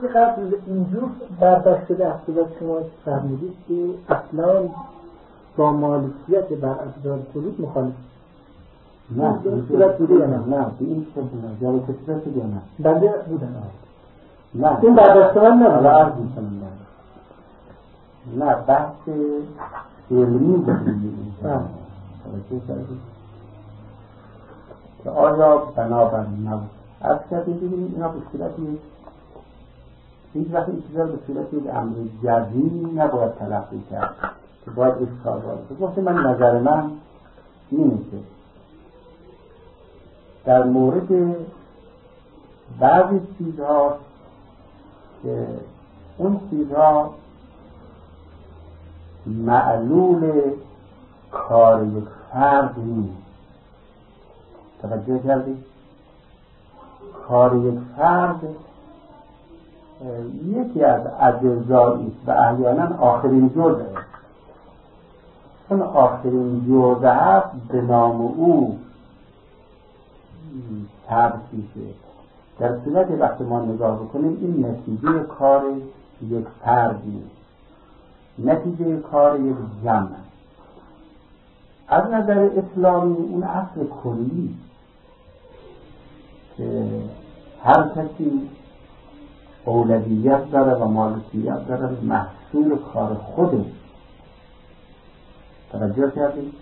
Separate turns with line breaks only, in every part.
که قبل اینجور برداشت شده از صورت شما فرمودید که اصلا با مالکیت بر ابزار تولید مخالف.
نه
صورت بوده یا نه؟
نه این چه بوده؟ جایی که صورت بوده یا نه؟
بنده بودن.
نه
این برداشت من نبوده.
عرض میکنم نه بحث علمی بودیم که آیا بنابر نبود از کردیم ببینیم اینا به صورتی هیچ وقت این چیزا به صورتی یک امر جزمی نباید تلقی کرد که باید اشکال وارد وقتی من نظر من اینه که در مورد بعضی چیزها که اون چیزها معلول کار یک فرد نیست. توجه کردید؟ کار یک فرد یکی از اجزایی است و احیانا آخرین جزء است. چون آخرین جزء هست به نام او تبسیطه. در صورت وقتی ما نگاه بکنیم این نتیجه کار یک فردی، نتیجه کار یک جمع. از نظر اسلامی اون اصل کلی که هر کسی اولویت داره و مالکیت داره محصول کار خوده. توجه کردید؟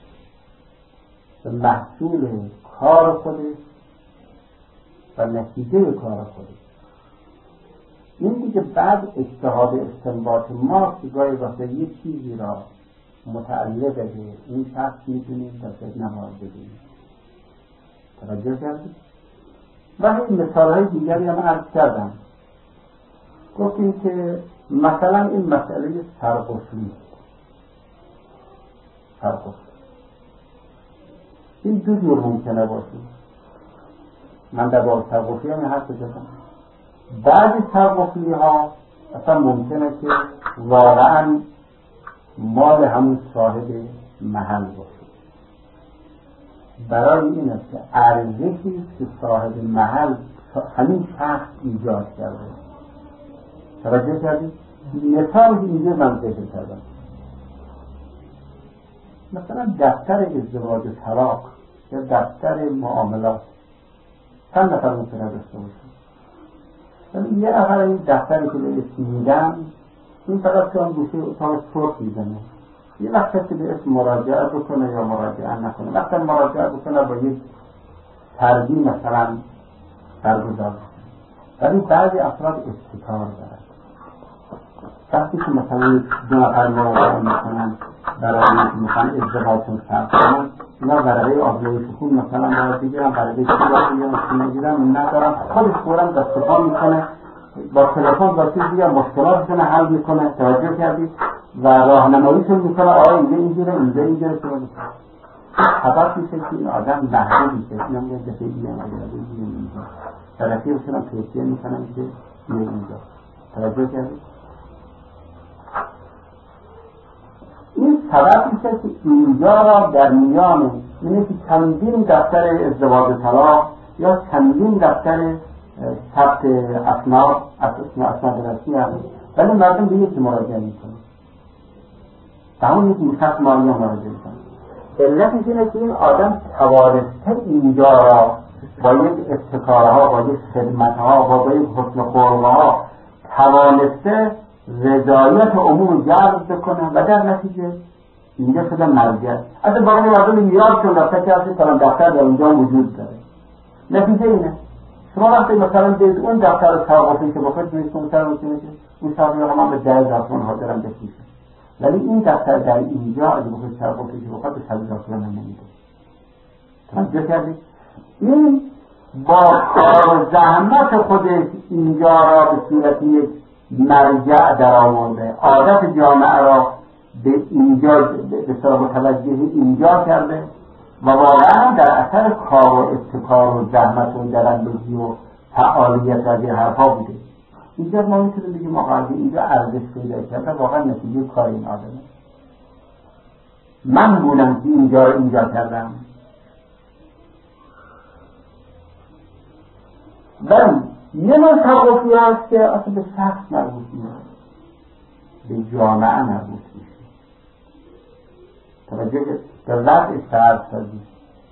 محصول کار خوده و نتیجه کار خوده. این دیگه بعد اجتهاد استنباط ما که گاهی وقت یک چیزی را متعلق به این شخص میدونیم و فکر نماز بدونیم. توجه کردید؟ و این مثالهای دیگری هم عرض کردم. گفتیم که مثلا این مسئله سرغسلی این دو جور ممکنه باشه. من در باب سرغسلی هم حرف زدم. بعضی سرغسلی ها اصلا ممکنه که واقعا مال همون صاحب محل باشه. برای این است که ارزشی که صاحب محل همین شخص ایجاد کرده. توجه کردید؟ مثال اینجا من ذکر کردم. مثلا دفتر ازدواج طلاق یا دفتر معاملات چند نفر ممکنه داشته باشه؟ یه نفر این دفتری که به اسم میدن این فقط که آن گوشه اتاق سرخ میزنه. یه وقت کسی به اسم مراجعه بکنه یا مراجعه نکنه. وقتا مراجعه بکنه با یک ترجیح مثلا برگزار بکنه. ولی بعضی افراد استکار دارن. وقتی که مثلا دو نفر مراجعه میکنن برای اینکه مثلا ازدواجشون شرط کنن، اینا ورقه آزمایش‌خون مثلا باید بگیرن، ورقه چی باید بگیرن، میگیرن ندارن، خودش فوراً دست و پا میکنه، با تلفن با چیز دیگه مشکلاتشون حل میکنه. توجه کردید؟ و راهنماییشون میکنه آره اینجا اینجوره شما میکنه. خبر میشه که این آدم محبوب میشه. اینا میگن که خیلی اینجا طرفی بسنم توصیه میکنم که اینجا. توجه کردید؟ این سبب میشه که اینجا را در میان اینه که چندین دفتر ازدواج طلاق یا چندین دفتر ثبت اسناد رسمی هست، ولی مردم به یکی مراجعه میکنه. همون یکی میخواست مراجعه میکنه. علتش اینه که این آدم توانسته اینجا را با یک ابتکارها، با یک خدمتها، با یک حسن خلقها توانسته رضایت عموم جلب بکنه و در نتیجه اینجا شده مرجع. اصلا باقی مردم یاد شد رفته که اصلا کلان دفتر در اونجا وجود داره. نتیجه اینه شما وقتی مثلا دید اون دفتر سرغسلی که بخواید بهش کنتر میکنه که اون سرغسلی ها من به 10,000 تومان حاضرم بفروشم، ولی این دفتر در اینجا اگه بخواید سرغسلی که بخواید به 100,000 تومان نمیده. توجه کردید؟ این با کار و زحمت خودش اینجا را به صورت یک مرجع در آورده، عادت جامعه را به اینجا به صورت متوجه اینجا کرده و واقعا در اثر کار و ابتکار و زحمت و درندگی و فعالیت و این حرفا بوده. اینجا ما میتونیم بگیم آقا اینجا ارزش پیدا کرده، واقعا نتیجه کار این آدمه. من بودم که اینجا کردم. من یه نوع تصرفی هست که اصلا به شخص مربوط نیست، به جامعه مربوط میشه. توجه به وضع شهرسازی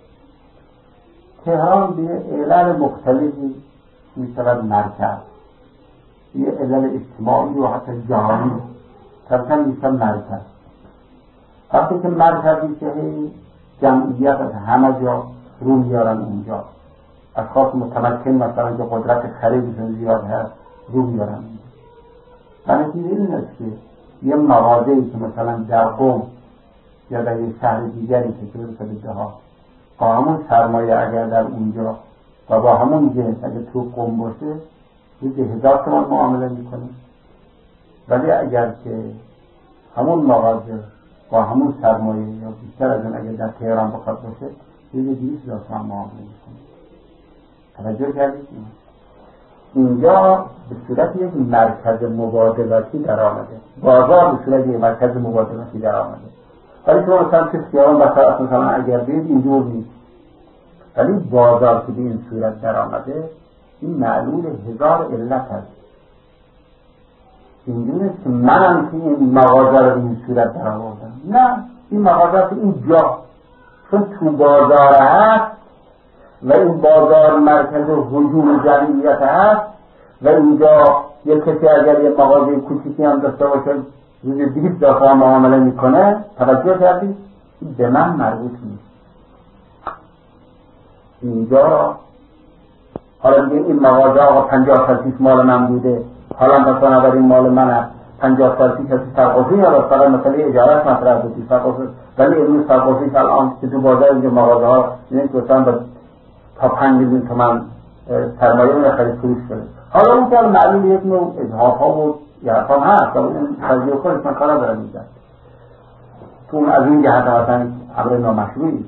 تهران به علل مختلفی میشود مرکز، یه علل اجتماعی و حتی جهانی طبعا میشود مرکز. وقتی که مرکزی که جمعیت از همه جا رو میارن اونجا، اشخاص متمکن مثلا که قدرت خریدشون زیاد هست رو میارن اونجا. و نتیجه این است که یه مغازه‌ای که مثلا در قم یا در یه شهر دیگری که برسه به دهات با همون سرمایه اگر در اونجا و با همون جنس اگر تو قم باشه روزی 1000 تومان معامله میکنه، ولی اگر که همون مغازه با همون سرمایه یا بیشتر از اون اگر در تهران بخواد باشه روزی 200,000 تومان معامله میکنه. توجه کردید؟ اینجا به صورت یک مرکز مبادلاتی در آمده، بازار به صورت یک مرکز مبادلاتی در آمده. ولی شما مثلا که خیابان بساعت مثلا اگر بید اینجور نیست، ولی بازار که به این صورت در آمده این معلول 1000 علت هست. اینجور نیست که منم که این مغازه رو به این صورت در آوردم، نه، این مغازه اینجا چون تو بازار هست و این بازار مرکز هجوم جمعیت هست و اینجا یک کسی اگر یک مغازه کوچیکی هم داشته باشه روزی 20,000 تومان معامله میکنه، توجه کردید؟ به من مربوط نیست. اینجا حالا دیگه این مغازه آقا 50 سال پیش مال من بوده، حالا مثلا برای مال من هست 50 سال پیش کسی سرقاسی نداشت، فقط مثلا اجارت مطرح بودی سرقاسی، ولی امروز سرقاسی الان که تو بازار اینجا مغازه ها یعنی مثلا تا 5 میلیون تومان سرمایه رو خرید فروش کنه. حالا اون که معلوم یک نوع اجحاف ها بود یا هم هست و اون قضیه خودش من کارا دارم میزن تو اون از این جهت مثلا امر نامشروعی،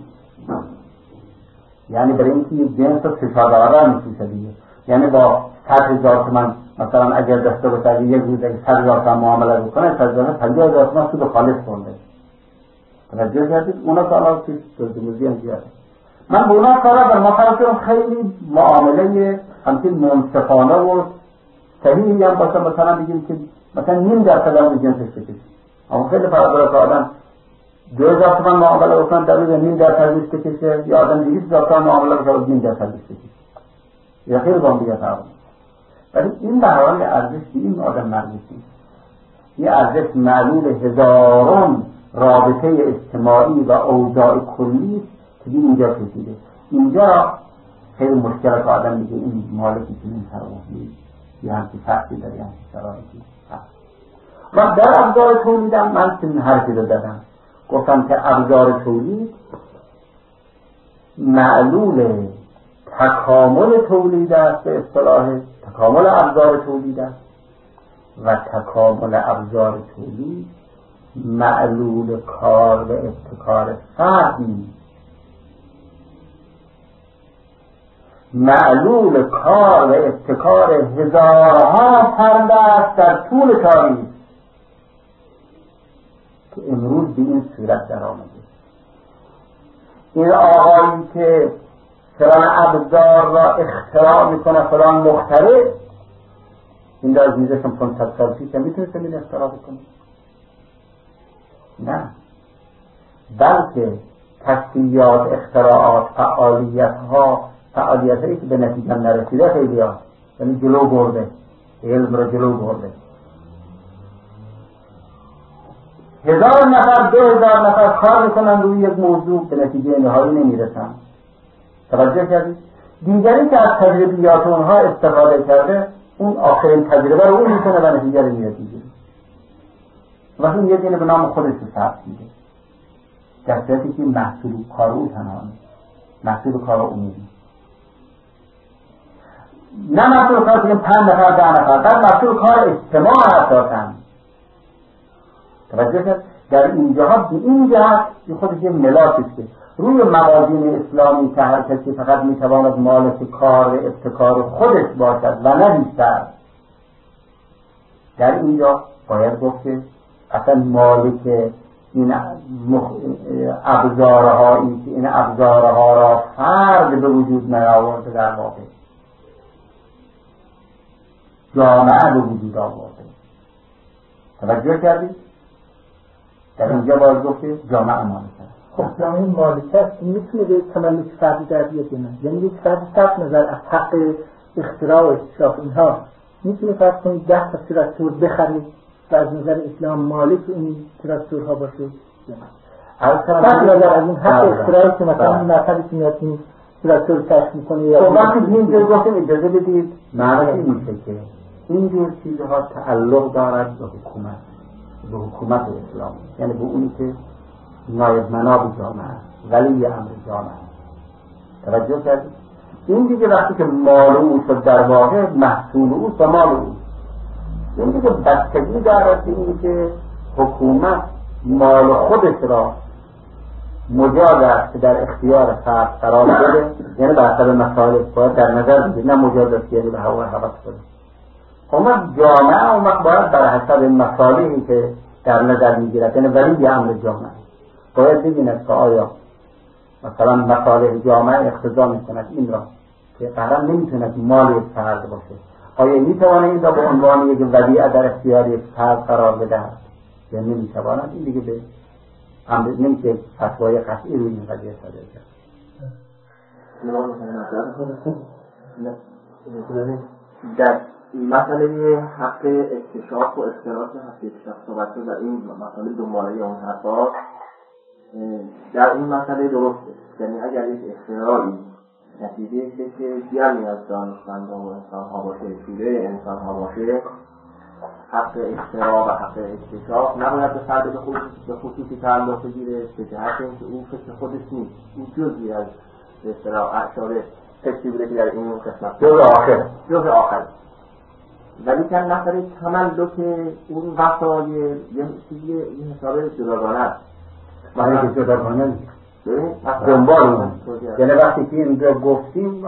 یعنی برای اینکه یک جنس رو 3-4 برابر میفروشه دیگه، یعنی با 100,000 تومان مثلا اگر داشته باشه یک روز 100,000 تومان معامله بکنه 50,000 تومان سود خالص کنده. توجه کردید؟ اونا که الان توی دزدموزی هم زیاده. من به اونا کارا دارم، مثلا خیلی معامله همچین منصفانه و صحیحی هم باشه، مثلا بگیم که مثلا 0.5% هم به جنسش بکشید، اما خیلی فرق داره که آدم 2,000 تومان معامله بکنن در روز 0.5% بکشه یا آدم 200,000 تومان معامله بکنه 0.5% بکشه، یا خیلی با هم دیگه فرق. ولی این به هر حال ارزش به این آدم مربوط نیست، یه ارزش معلول هزاران رابطه اجتماعی و اوضاع کلی که اینجا کشیده. اینجا خیلی مشکل که آدم میگه این مالکی که این سرمایه‌ای یا همچی فرقی داره یا همچی شرایطی هست. و در ابزار تولیدم من چنین حرفی رو دادم، گفتم که ابزار تولید معلول تکامل تولید است، به اصطلاح تکامل ابزار تولید است و تکامل ابزار تولید معلول کار و ابتکار فرد نیست. معلول کار و ابتکار هزارها فرد است در طول تاریخ که امروز به این صورت در آمده. این آقایی که فلان ابزار را اختراع میکنه، فلان مخترع، این در میزشم 500 سال پیش میتونست این اختراع بکنه؟ نه، بلکه تشکیلات، اختراعات، فعالیت‌هایی که به نتیجه نرسیده خیلی هست، یعنی جلو برده، علم را جلو برده. 1000 نفر 2000 نفر کار میکنن روی یک موضوع، به نتیجه نهایی نمیرسن. توجه کردید؟ دیگری که از تجربیات اونها استفاده کرده، اون آخرین تجربه رو اون میکنه و نتیجه رو میگیره. وقتی اون یه دینه به نام خودش رو ثبت میده، در صورتی که محصول کار او تنها نیست، محصول کار عمومی، نه محصول کار که 5 نفر 10 نفر، در محصول کار اجتماع اساساً. توجه کرد؟ در اینجاها به این جهت خودش یه ملاکی است که روی موازین اسلامی که هر کسی فقط میتواند مالک کار و ابتکار خودش باشد و نه بیشتر، در اینجا باید گفت که اصلا مالک این ابزارهایی که این ابزارها را فرد به وجود نیاورده در واقع جامعه به وجود آورده. توجه کردید؟ در اینجا باید گفت که جامعه مالکه.
خب جامعه مالکه میتونه به تملک فردی در بیاد یا نه؟ یعنی یک فردی صرف نظر از حق اختراع و اکتشاف اینها میتونه فرض کنید 10 تا تراکتور بخرید و از نظر اسلام مالک این تراکتورها باشه یا نه؟ صرف نظر از این حق اختراعی که مثلا نفری که میاد این تراکتور کشف میکنه یا
وقتی اینجا گفتیم اجازه بدید معنی میشه که اینجور چیزها تعلق دارد به حکومت اسلام، یعنی به اونی که نایب مناب جامعه ولی امر جامعه. توجه کردید؟ این دیگه وقتی که مال او شد در واقع محصول او و مال او، این دیگه بستگی دارد به این که حکومت مال خودش را مجاز است که در اختیار فرد قرار بده، یعنی به حسب مسائل باید در نظر بگیرد، نه مجاز است یعنی به هوا هوس بده. اون جامعه اون وقت باید بر حسب مصالحی که در نظر میگیرد، یعنی ولی امر جامعه باید ببیند که آیا مثلا مصالح جامعه اقتضا میکند این را که قرار نمیتونه مال یک فرد باشه، آیا میتوانه این را به عنوان یک ودیعه در اختیار یک فرد قرار بدهد یا نمیتواند؟ این دیگه به امر نمیشه فتوای قطعی روی این قضیه صادر کرد.
در مسئله حق اکتشاف و اختراع حق اکتشاف صحبت شد و این مسئله دنباله اون حرفا، در این مسئله درسته، یعنی اگر یک اختراعی نتیجه که جمعی از دانشمندان و انسان‌ها باشه، شیوه انسان‌ها باشه، حق اختراع و حق اکتشاف نباید به فرد به خصوصی تعلق بگیره به جهت اینکه این فکر خودش نیست، این جزئی از اختراع اعشار فکری بوده که در این قسمت جزء آخر. ولی که مسئله تملک این وسایل یه چیزی این حساب جداگانه است.
معنی که جداگانه نیست دنبال اون، یعنی وقتی که این رو گفتیم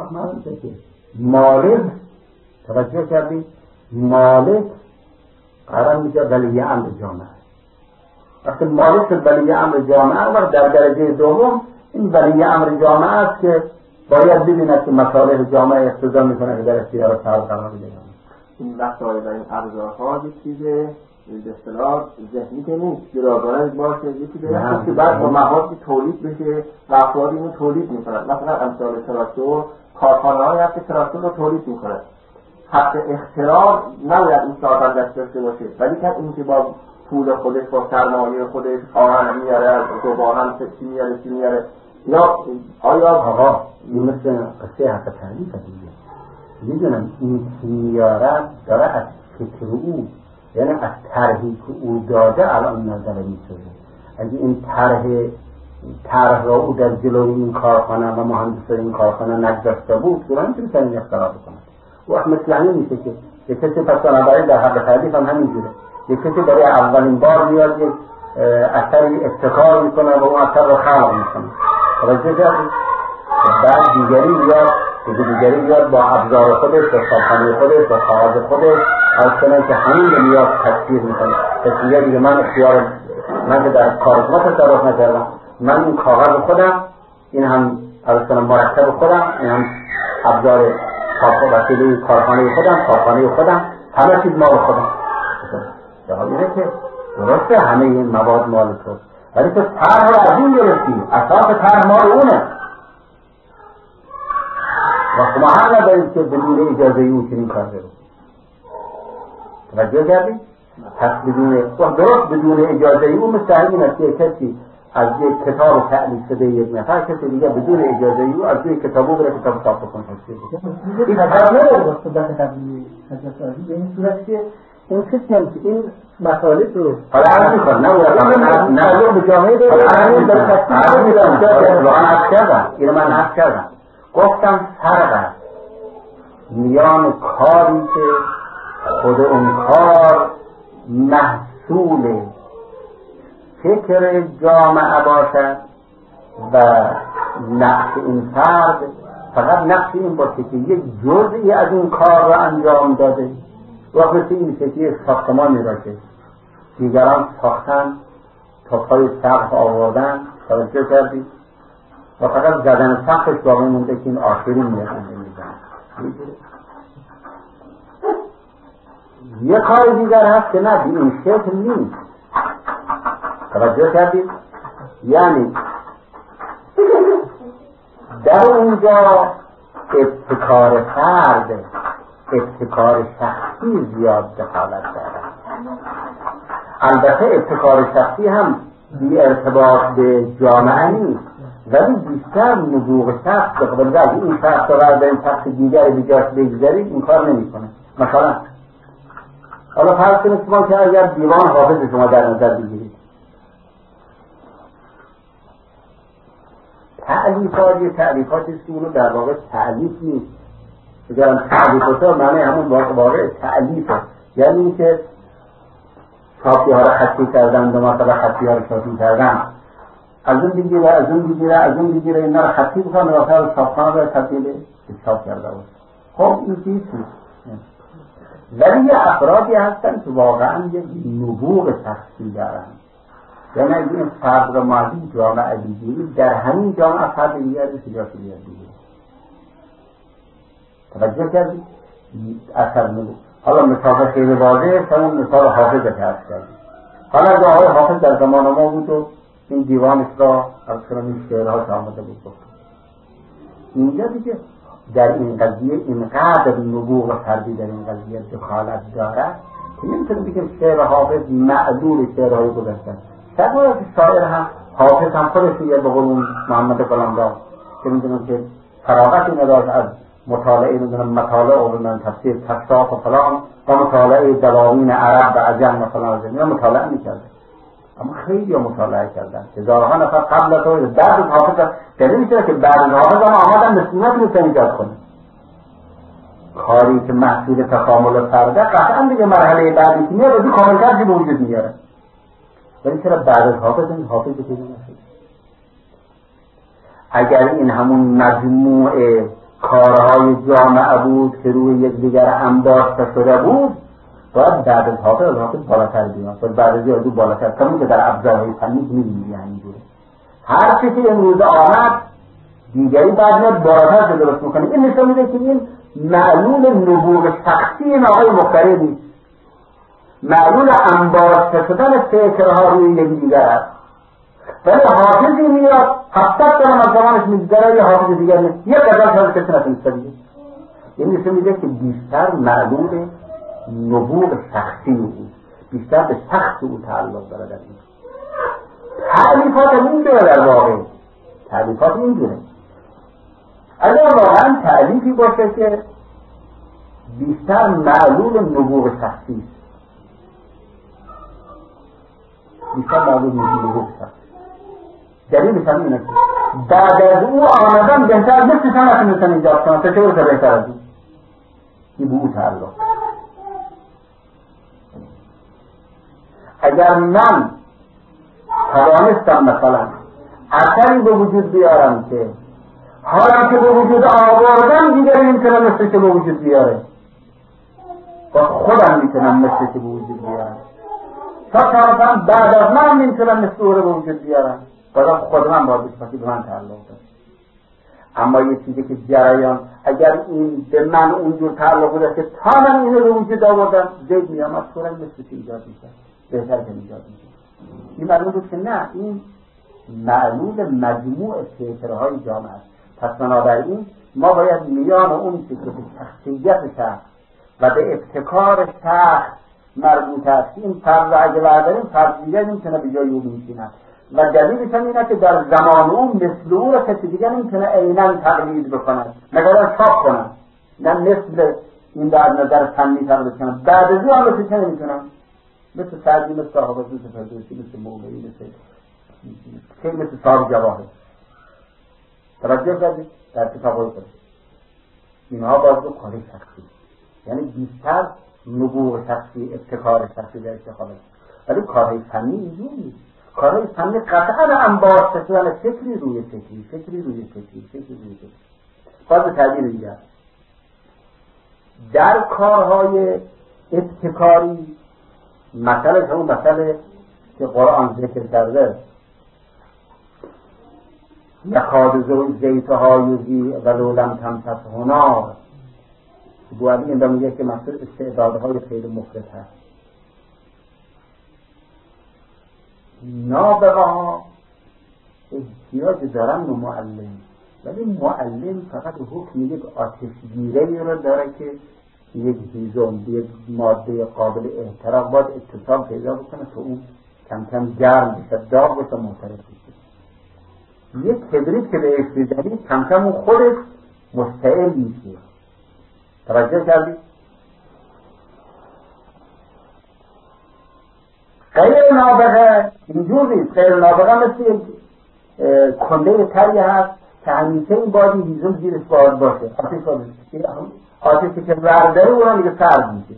مالک، توجه کردیم، مالک قرار میشه ولی امر جامعه. وقتی مالک شد ولی امر جامعه و در درجه دوم این ولی امر جامعه است که باید ببیند که مصالح جامعه اقتضا میکنه که در اختیار فرد قرار بده.
این وسایل و این ابزارها یک چیز به اصطلاح ذهنی که نیست، جداگانه باشه، یکی دیگه که بعد با موادی تولید بشه و افراد اینو تولید میکنن. مثلا امثال تراکتور، کارخانه‌هایی هست که تراکتور رو تولید میکنن. حق اختراع نباید این صاحب دست داشته باشه، ولی که این که با پول خودش با سرمایه خودش آهن میاره، آهن چی میاره یا آیا
آقا این مثل قصه حق تعریف دیگه میدونم این میاره داره از فکر او، یعنی از طرحی که او داده الان نظر میسازه. اگه این طرح را او در جلوی این کارخانه و مهندسای این کارخانه نگذاشته بود که من میتونم این اختراع بکنم. وقت مثل همین میشه که یک کسی پس بنابراین در حق تعریف هم همینجوره، یک کسی برای اولین بار میاد یک اثری ابتکار میکنه و اون اثر رو خلق میکنه، توجه کردید؟ بعد دیگری بیاد با ابزار خودش، با ساختمان خودش، با کاغذ خودش از کنه که همین میاد تصویر میکنه. تصویر دیگه من که در کارخانه تصرف نکردم، من این کاغذ خودم، این هم از کنم مرکب خودم، این هم ابزار وسیله کارخانه خودم، همه چیز مال خودم. جوابیه که درسته همه این مواد مال تو، ولی تو طرح رو از این گرفتی، اساس طرح مال اونه و ما هم نداریم که بدون اجازه او چنین کار برو. توجه کردی؟ پس درست بدون اجازه او مستحیل است که کسی از یک کتاب تألیف شده یک نفر کسی دیگه بدون اجازه او از یک کتابو بره کتاب چاپ بکنه.
این خبر نداره با صدت قبلی حضرت عالی به این صورت که این فکر که این مطالب رو
حالا عرض میکنم نه به جامعه داره اینو من عرض کردم گفتم فرق است میان کاری که خود اون کار محصول فکر جامعه باشد و نقش این فرد فقط نقش این باشه که یک جزئی از این کار را انجام داده. وقتی این میشه که ساختمانی را که دیگران ساختن توپای سقف آوردن توجه کردی و فقط زدن سقفش باقی مونده که این آخرین میاد میزن. یه کار دیگر هست که نه به این شکل نیست. توجه کردید؟ یعنی در اونجا ابتکار فرد، ابتکار شخصی زیاد دخالت داره. البته ابتکار شخصی هم بی ارتباط به جامعه نیست، ولی بیشتر نبوغ شخص به قبل اگه این شخص رو به این شخص دیگر بجاش بگذارید این کار نمی کنه. مثلا حالا فرض کنید شما که اگر دیوان حافظ شما در نظر بگیرید، تعلیفاتی است که اونو در واقع تعلیف نیست. بگرم تعلیفات ها معنی همون واقع تعلیفه، یعنی این که چاپی ها رو خطی کردن و مثلا خطی ها رو چاپی کردن، از اون بگیره اینا رو خطی بکنن و مثلا چاپخانه رو تبدیل به چاپ کرده بود. خب این چیز ولی یه افرادی هستن که واقعا یه نبوغ شخصی دارن. یعنی اگه این فرد رو مازی جامعه بگیرید، در همین جامعه فرد دیگر رو سجا شدید بگیرید. توجه کردید؟ اثر نبوغ. حالا مثال خیلی واضحه که اون مثال حافظ که هست کردید. حالا اگه آقای حافظ در زمان ما بود و این دیوانش را از کنم این شعرها که آمده بود بکن، اینجا دیگه در این قضیه اینقدر نبوغ فردی در این قضیه دخالت دارد که نمیتونه بگیم شعر حافظ معدول شعرهای گذشته. شاید باید که شاعر هم حافظ هم خودش دیگه به قول محمد قلمدار که میدونم که فراغتی نداشت از مطالعه مطالعه و من تفسیر کشاف و فلان و مطالعه دواوین عرب و عجم مثلا از این مطالعه میکرده، اما خیلی مطالعه کردن هزارها نفر قبل از او بعد از حافظ دلیل میشه که بعد از حافظ هم آمدن نسیمت رو ایجاد کنه. کاری که محصول تکامل فرده قطعا دیگه مرحله بعدی که میاد از کاملتر به وجود میاره، ولی چرا بعد از حافظ این حافظ که نشد؟ اگر این همون مجموعه کارهای جامعه بود که روی یکدیگر انباشته شده بود، باید بعد از حافظ بالاتر بیان، باید بعد از حافظ بالاتر، کمی که در ابزارهای فنی می‌بینی همینجوره. هر چیزی امروز آمد دیگری بعد میاد بالاتر درست میکنه. این نشون میده که این معلول نبوغ شخصی این آقای مخترع نیست، معلول انباشته شدن فکرها روی یکدیگر است. ولی حافظی میاد 700 سال از زمانش میگذره، یه حافظ دیگر نیست، یه قدر شاید کسی نتونسته بگه. این نشون میده که بیشتر معلول نبوغ شخصی بود، بیشتر به شخص او تعلق داره. در این تعلیفات اینجوره، در واقع تعلیفات اینجوره. اگر واقعا تعلیفی باشه که بیشتر معلول نبوغ شخصی است، بیشتر معلول نبوغ شخصی، دلیلش هم اینه که بعد از او آمدن بهتر مثل شما نتونستن ایجاد کنن، تا چه برسه بهتر از این به او تعلق. اگر من توانستم مثلا اثری به وجود بیارم که حالا که به وجود آوردم دیگری نمیتونم مثل که به وجود بیاره، با خودم میتونم مثل که به وجود بیارم، تا مثلا بعد از من نمیتونم مثل او رو به وجود بیارم، باید خود من باید بشفتی به من تعلق داره. اما یه چیزی که جریان اگر این به من اونجور تعلق بوده که تا من اینو به وجود آوردم زید میامد طورا مثل که ایجاد میشه، بهتر که ایجاد میشه. این معلوم بود که نه، این معلول مجموع فکرهای جامعه است. پس بنابراین ما باید میان اون چیزی که به شخصیت شخص و به ابتکار شخص مربوط است، این فرد اگه برداریم فرد دیگر نمیتونه به جای او بنشیند و دلیلش هم اینه که در زمان اون مثل او را کسی دیگر نمیتونه عیناً تقلید بکند مگر چاپ کنند، نه مثل این در نظر فنی تقلید کنند. بعد از اون هم چه نمیتونن، مثل سعدی، مثل صاحب فردوسی، مثل مولانا، مثل صاحب جواهر. توجه کردید در کتاب‌های خود اینها باید به کار شخصی، یعنی بیشتر نبوغ شخصی، ابتکار شخصی در استفاده، ولی کارهای فنی اینجوری نیست. کارهای فنی قطعا انباشته شدن فکری روی فکری، فکری روی فکری، فکری روی فکری. باز به تعبیر دیگر در کارهای ابتکاری مثلا همون مسئله که قرآن ذکر کرده، یکاد زیتها یوزی ولو لم تمسسه نار، بوعلی اینجا میگه که مسئول استعدادهای خیلی مفرد هست. نابغه‌ها احتیاج دارن به معلم، ولی معلم فقط حکم یک آتشگیره‌ای رو داره که یک هیزم، یک ماده قابل احتراق باید اتصال پیدا بکنه که اون کم کم گرم بشه، داغ بشه، محترق بشه. یک کبریت که بهش بزنی کم کم اون خودش مشتعل میشه. توجه کردی؟ غیر نابغه اینجور نیست. غیر نابغه مثل یک کنده تری هست که همیشه این بادی هیزم زیرش باید باشه، آتشی که ورداره اونم دیگه سرد میشه.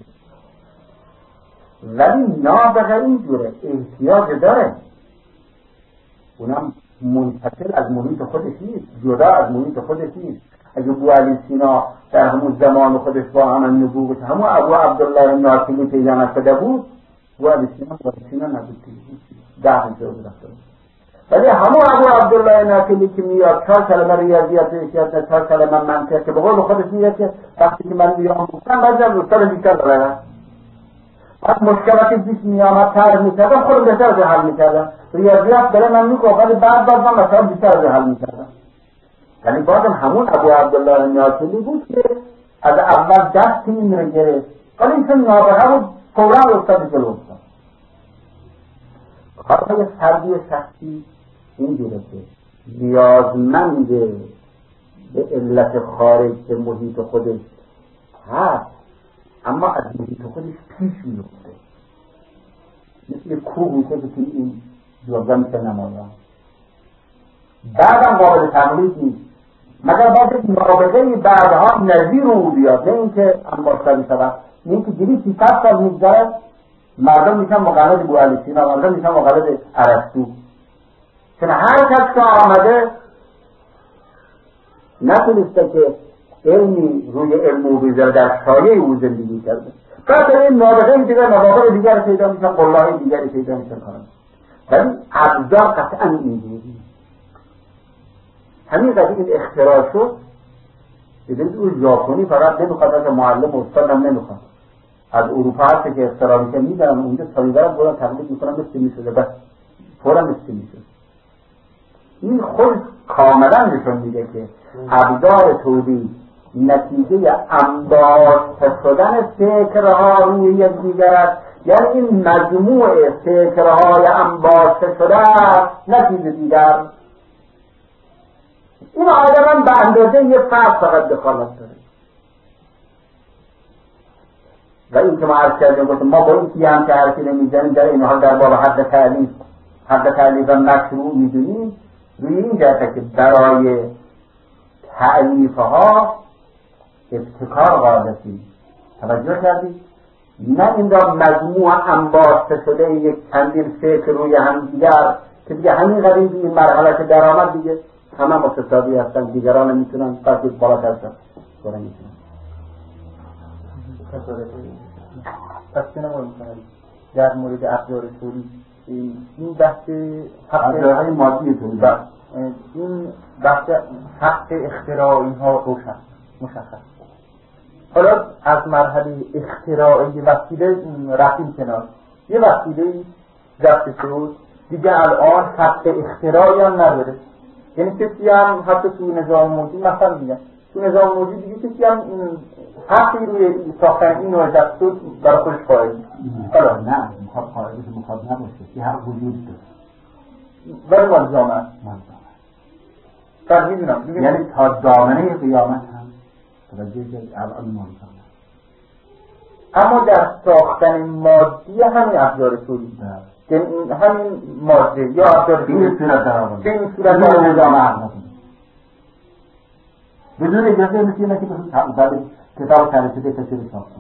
ولی نابغه اینجوره، احتیاج داره، اونم منفصل از محیط خودش نیست، جدا از محیط خودش نیست. اگه بوعلی سینا در همون زمان خودش با همون نبوغش همون ابو عبدالله ناصری پیدا نشده بود، بوعلی سینا نبود، دهن شده بود. ولی همون ابو عبدالله ناصری که میاد 4 کلمه ریاضیات احتیاط، 4 کلمه منطق، که به قول خودش میگه که وقتی که من بیام گفتم بعضی دوستان بیشتر دارن، از مشکلاتی پیش میامد طرح میکردم، خودم بهتر رو حل میکردم. ریاضیات برای من میگفت ولی بعد من مثلا بیشتر رو حل میکردم. یعنی بازم همون ابو عبدالله ناصری بود که از اول دست این رو گرفت، ولی این نابغه بود، فورا استاد جلو افتاد. کارهای فردی شخصی اینجوره که نیازمند به علت خارج به محیط خودش هست، اما از محیط خودش پیش میفته. مثل کوه میشه که توی این جوابه میشه نمایان، بعدم قابل تقلید نیست، مگر باید نابغه‌ای بعدها نظیر او بیاد، نه اینکه انباشته میشود، نه اینکه 200 سال میگذره مردم میشن مقلد بوعلی سینا، مردم میشن مقلد ارسطو. چون هر کس که آمده نتونسته که علمی روی علم او بذاره، در سایه او زندگی کرده. بعد این نابغه دیگر نابغه دیگر پیدا میشن، قله‌های دیگری پیدا میشن کنن. ولی ابزار قطعا اینجوری. همین قضیه این اختراع شد. ببینید اون ژاپنی فقط نمیخواد از معلم و استاد هم نمیخواد، از اروپا هست که اختراع میکنه میدارن اونجا طریقه رو برن تقلید میکنن، مثل میشده بس فورا مثل میشه. این خود کاملا نشون میده که ابزار تولید نتیجه انباشته شدن فکرها روی یکدیگر است. یعنی این مجموع فکرهای انباشته شده است، نتیجه دیگر. این آدم هم به اندازه یه فرد فقط دخالت داره. و این که ما عرض کردیم گفتم ما با این که هم که حرفی نمیزنیم در این حال در باب حد تعلیف و مشروع میدونیم، روی این جهته که برای تعلیفها ابتکار غالبی. توجه کردید؟ نه این را مجموع انباشته شده یک چندین فکر روی هم دیگر که دیگه همین قدیم این مرحله که در آمد دیگه همه متصابی هستن، دیگران نمیتونن فرقی بالاتر شد برای میتونن.
پس چه نمایی میکنم در مورد ابزار تولید این بحث
ابزارهای مادی تولید،
این بحث حق اختراع اینها روشن مشخص. حالا از مرحله اختراع یه وسیله رفتیم کنار، یه وسیله ضبط شد دیگه الان حق اختراعی هم نداره. یعنی کسی هم حتی تو نظام موجود مثلا میگن تو نظام موجود دیگه کسی هم حقی روی ساختن این نوع ضبط شد برای خودش قائل نیست.
حالا نه مخاط قائل مخاط نباشه که حق وجود داره
ولی ملزام است. من میدونم
یعنی تا دامنه قیامت هم توجه کنید الان ملزام است.
اما در ساختن مادی همین ابزار تولید یعنی همین ماده یا ابزار
این صورت در آورد
این صورت در
نظام عقل بدون اجازه میتونه که بخون کتاب ترسیده کسی رو ساخت.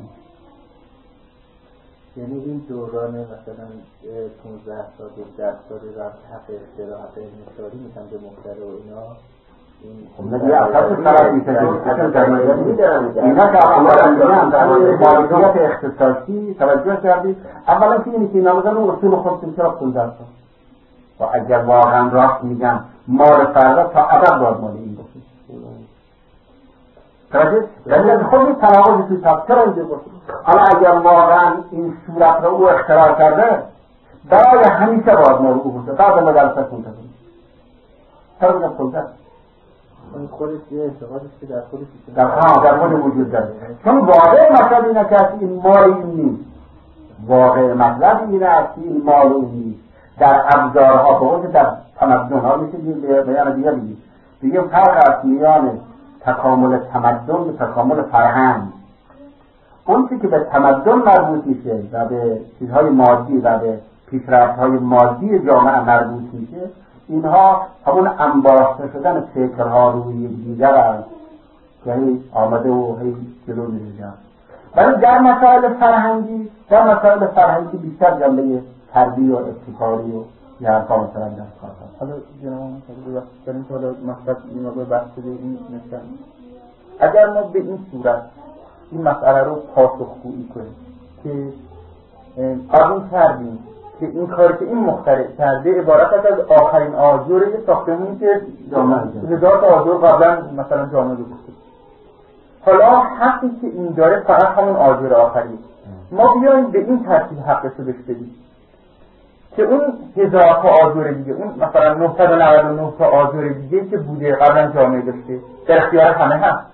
یعنی این دوران مثلا 15 سال 10 سال رفت حق اختراع حق انحصاری میشن به مخترع و اینا
خب نگه اصلا طرف میشه اینا که اولا مالکیت اختصاصی توجه کردید. اولا که اینی که اینا بزن رو اصول خودتون چرا 15 سال و اگر واقعا راست میگن مال فردا تا ابد باید مال این باشه. یعنی خود این تناقض توی تفسیر چرا اینجا بود؟ حالا اگر واقعا این صورت رو او اختراع کرده برای همیشه باید ما رو بوده بعد ما در سر کنده چرا بگم کنده؟
خودش یه اعتقادی که در خودش
در خود وجود داره. چون واقع مطلب اینه که این مال این نیست. واقع مطلب اینه که این مال این نیست. در ابزارها به اون در تمدن‌ها میشه بیان دیگه دیگه فرق است میان تکامل تمدن و تکامل فرهنگ. اون چیزی که به تمدن مربوط میشه و به چیزهای مادی و به پیشرفت‌های مادی جامعه مربوط میشه، اینها همون انباشته شدن فکرها روی دیگر است که هی آمده و هی جلو میره. ولی در مسائل فرهنگی بیشتر جنبه فردی و ابتکاری و یه حرفا مثلا در کار هست.
حالا جناب در این حالا مطلب این رو بحث این مثلا اگر ما به این صورت این مسئله رو پاسخگویی کنیم که قبول کردیم که این کاری که این مخترع کرده عبارت است از آخرین آجر یه ساختمونی که هزار تا آجر قبلا مثلا جامعه گفته، حالا حقی که این داره فقط همون آجر آخریه، ما بیاییم به این ترتیب حقش رو بدیم که اون هزار تا آجر دیگه، اون مثلا 999 تا آجر دیگه که بوده قبلا جامعه داشته در اختیار همه هست،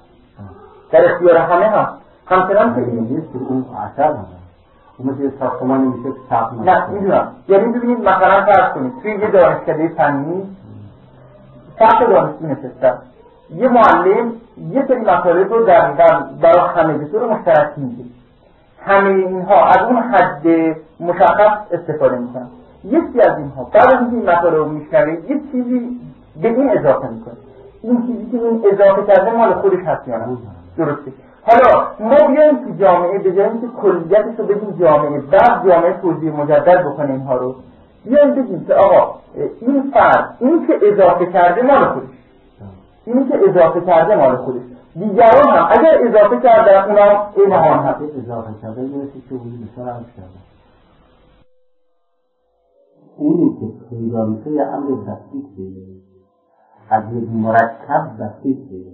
همچنان که
این نیست که اون اثر هست اون مثل ساختمانی میشه که ساخت
نه میدونم. یعنی ببینید مثلا فرض کنید توی یه دانشکده فنی سطح دانشجو نشسته، یه معلم یه سری مطالب رو برای همه به طور مشترک میگه، همه اینها از اون حد مشخص استفاده میکنن، یکی از اینها بعد از اینکه این مطالب رو میشنوه یه چیزی به این اضافه میکنه، این چیزی که این اضافه کرده مال خودش هست یا نه؟ درسته. حالا ما بیایم که جامعه به جای اینکه کلیتش رو بدیم جامعه بعد جامعه توضیح مجدد بکنه اینها رو، بیایم بگیم که آقا این فرد این که اضافه کرده مال خودش، دیگران هم اگر اضافه کرده اونا اینها هم
اضافه کرده میرسی که وجود بسیار عرض کرده اونی که پیدا میشه یه امر بسیط بیده از یک مرکب بسیط بیده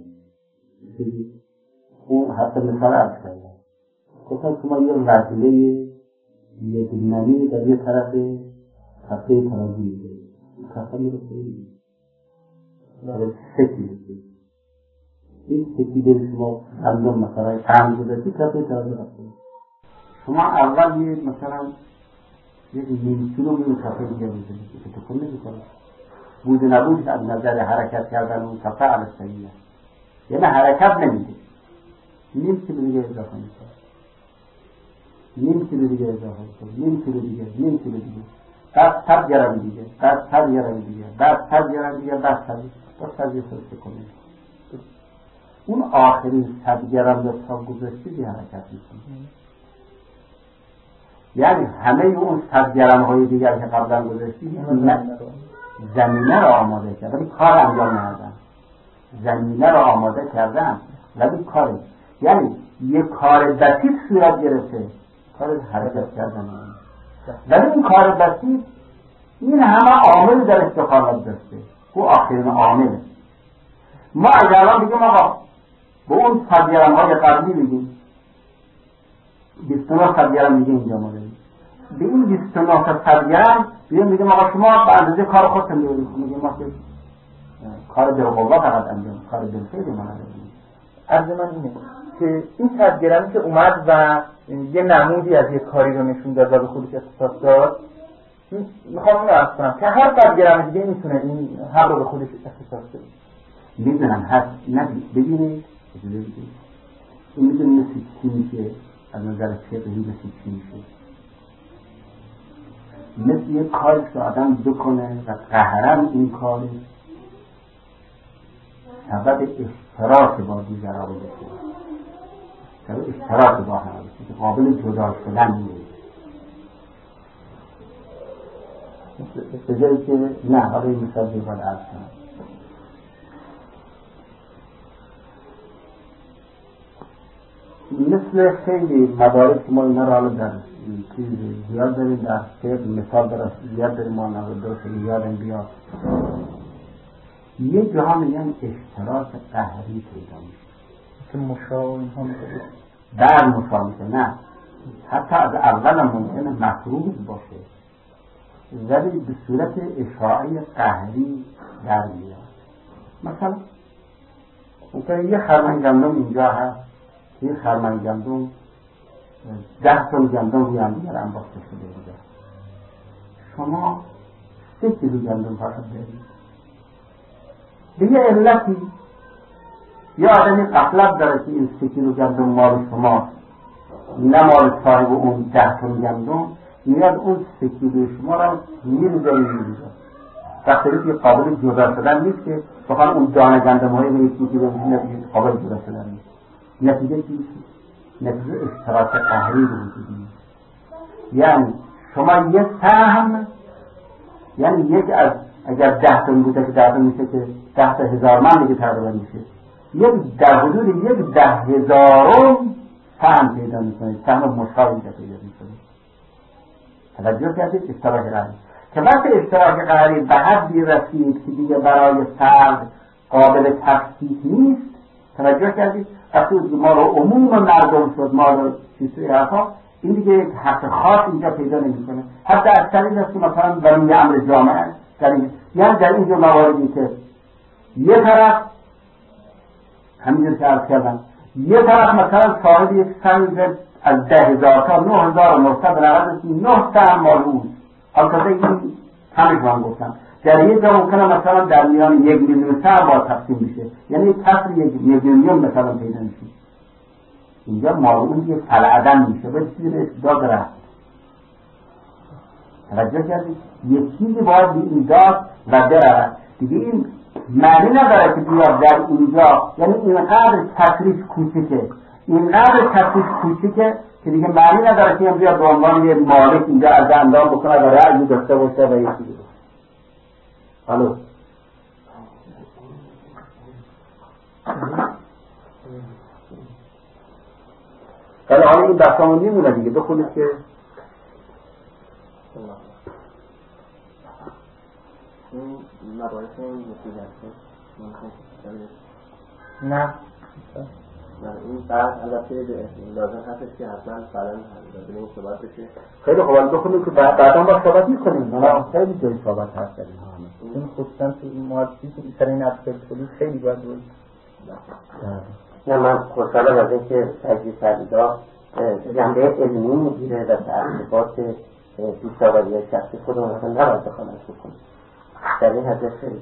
اون حتی مثال عرض کرده گفتن شما یه وزله یک نمی در یه طرف کفه ترازی بیده این کفه میرسه سکی این سکی دل شما اندام مثلا قند بودتی کفه ترازی رفته شما اول یه مثلا یک نیم کیلو میره کفه دیگه بودید که تو کنه میکنه بود نبود از نظر حرکت کردن اون کفه عرصهیه یعنی حرکت نمیده نیم کیلو دیگه اضافه میکنه نیم کیلو دیگه بعد 100 گرم دیگه بعد 100 گرم دیگه بعد 100 گرم دیگه بعد 100 کنه اون آخرین 100 گرم رو تا گذاشتی دیگه حرکت میکنه یعنی همه اون 100 گرم های دیگر که قبلا گذاشتی زمینه رو آماده کرد ولی کار انجام ندادن زمینه رو آماده کردن ولی کار یعنی یک کار بسیط صورت گرفته کار حرکت کردن ولی این کار بسیط این همه عامل در استقامت داشته او آخرین عامله ما اگر الان بگیم آقا به اون 100 گرم های قبلی بگیم 29 100 گرم دیگه اینجا ما داریم به این 29 تا 100 گرم بگیم آقا شما به اندازه کار خودتون میگیم ما که کار بالقوه فقط انجام کار بالفعل ما نداریم.
عرض من اینه که این 100 گرمی که اومد و یه نمودی از یک کاری رو نشون داد و به خودش اختصاص داد، میخوام اینو عرض کنم که هر 100 گرم دیگه میتونه این حق رو به خودش اختصاص بده.
میدونم هست ببینید این میدونه مثل چی میشه از نظر فقهی مثل چی میشه مثل یک کاری که آدم بکنه و قهرن این کاری سبب اشتراک با دیگران بشه سبب اشتراک با هم بشه که قابل جدا شدن نیست به جایی که نه حالا این مثال دیگر عرض کنم مثل خیلی مدارک که ما اینا را حالا در چیز زیاد داریم در فقه مثال در زیاد داریم ما درست یادم بیاد یه جاها میگن اشتراک قهری پیدا میشه
که مشاع اینها میکنه
بعد مشاع میشه، نه حتی از اول هم ممکنه مفروض باشه ولی به صورت اشاعه قهری در میاد. مثلا ممکنه یه خرمن گندم اینجا هست، یه خرمن گندم 10 تن گندم روی هم دیگر انباشته شده اینجا، شما 3 کیلو گندم فقط دارید، به یه علتی یه آدمی غفلت داره که این 3 کیلو گندم مال شماست نه مال صاحب اون 10 تن گندم، میاد اون 3 کیلو شما را میریزه اینجا، وقتی که قابل جدا شدن نیست که بخوان اون دانه گندم های به یکی که ببینید قابل جدا شدن نیست. نتیجه چی میشه؟ نتیجه اشتراک قهری به وجود میاد. یعنی شما یک سهم، یعنی یک از اگر 10 تن بوده که 10 تن میشه که 10,000 من دیگه تقریبا میشه، یک در حدود یک 10,000 سهم پیدا میکنید، سهم مشابه پیدا میکنید. توجه کردید؟ اشتراک قهری که وقتی اشتراک قهری به حدی رسید که دیگه برای فرد قابل تفکیک نیست، توجه کردید؟ وقتی ما رو عموم مردم شد، ما رو چیزی حرفا، این دیگه یک حق خاص اینجا پیدا نمیکنه. حتی از طریق است که مثلا برای امر جامعه یعنی در اینجا مواردی که یه طرف همینجور که عرض کردم، یه طرف مثلا صاحب یک سنگ از 10,000 تا 9,999 سهم مال اوست، البته این همش من گفتم در یک جا ممکنه مثلا در میان 1,000,000 سهم با تقسیم بشه، یعنی یک کسر 1,000,000 مثلا پیدا میشه، اینجا مال اون یک فلعدن میشه به چیزی استداد رفت. توجه کردید؟ یک چیزی باید به این داد و برود دیگه. این معنی نداره که بیاد در اینجا، یعنی اینقدر تکلیف کوچیکه، اینقدر تکلیف کوچیکه که دیگه معنی نداره که بیاد به عنوان یه مالک اینجا از اندام بکنه و رأی داشته باشه و یه چیزی. الو ولی حالا این بحثامون میمونه دیگه، بخونید که
این مباحث مفید هست
نه
این بعد البته لازم هستش که حتما فرن لازم این صحبت بشه.
خیلی خوب بخونید که بعدا با صحبت میکنیم. نه خیلی جای صحبت هست
این خصوصا تو این مارکسی که بیشتر این افکار کلی خیلی باید بود.
نه من خوشحالم از اینکه تجزیه تحلیل‌ها جنبه علمی میگیره و تحقیقات پیش‌آوری شخصی خودمون اصلا نباید دخالت بکنیم. در این حد خیلی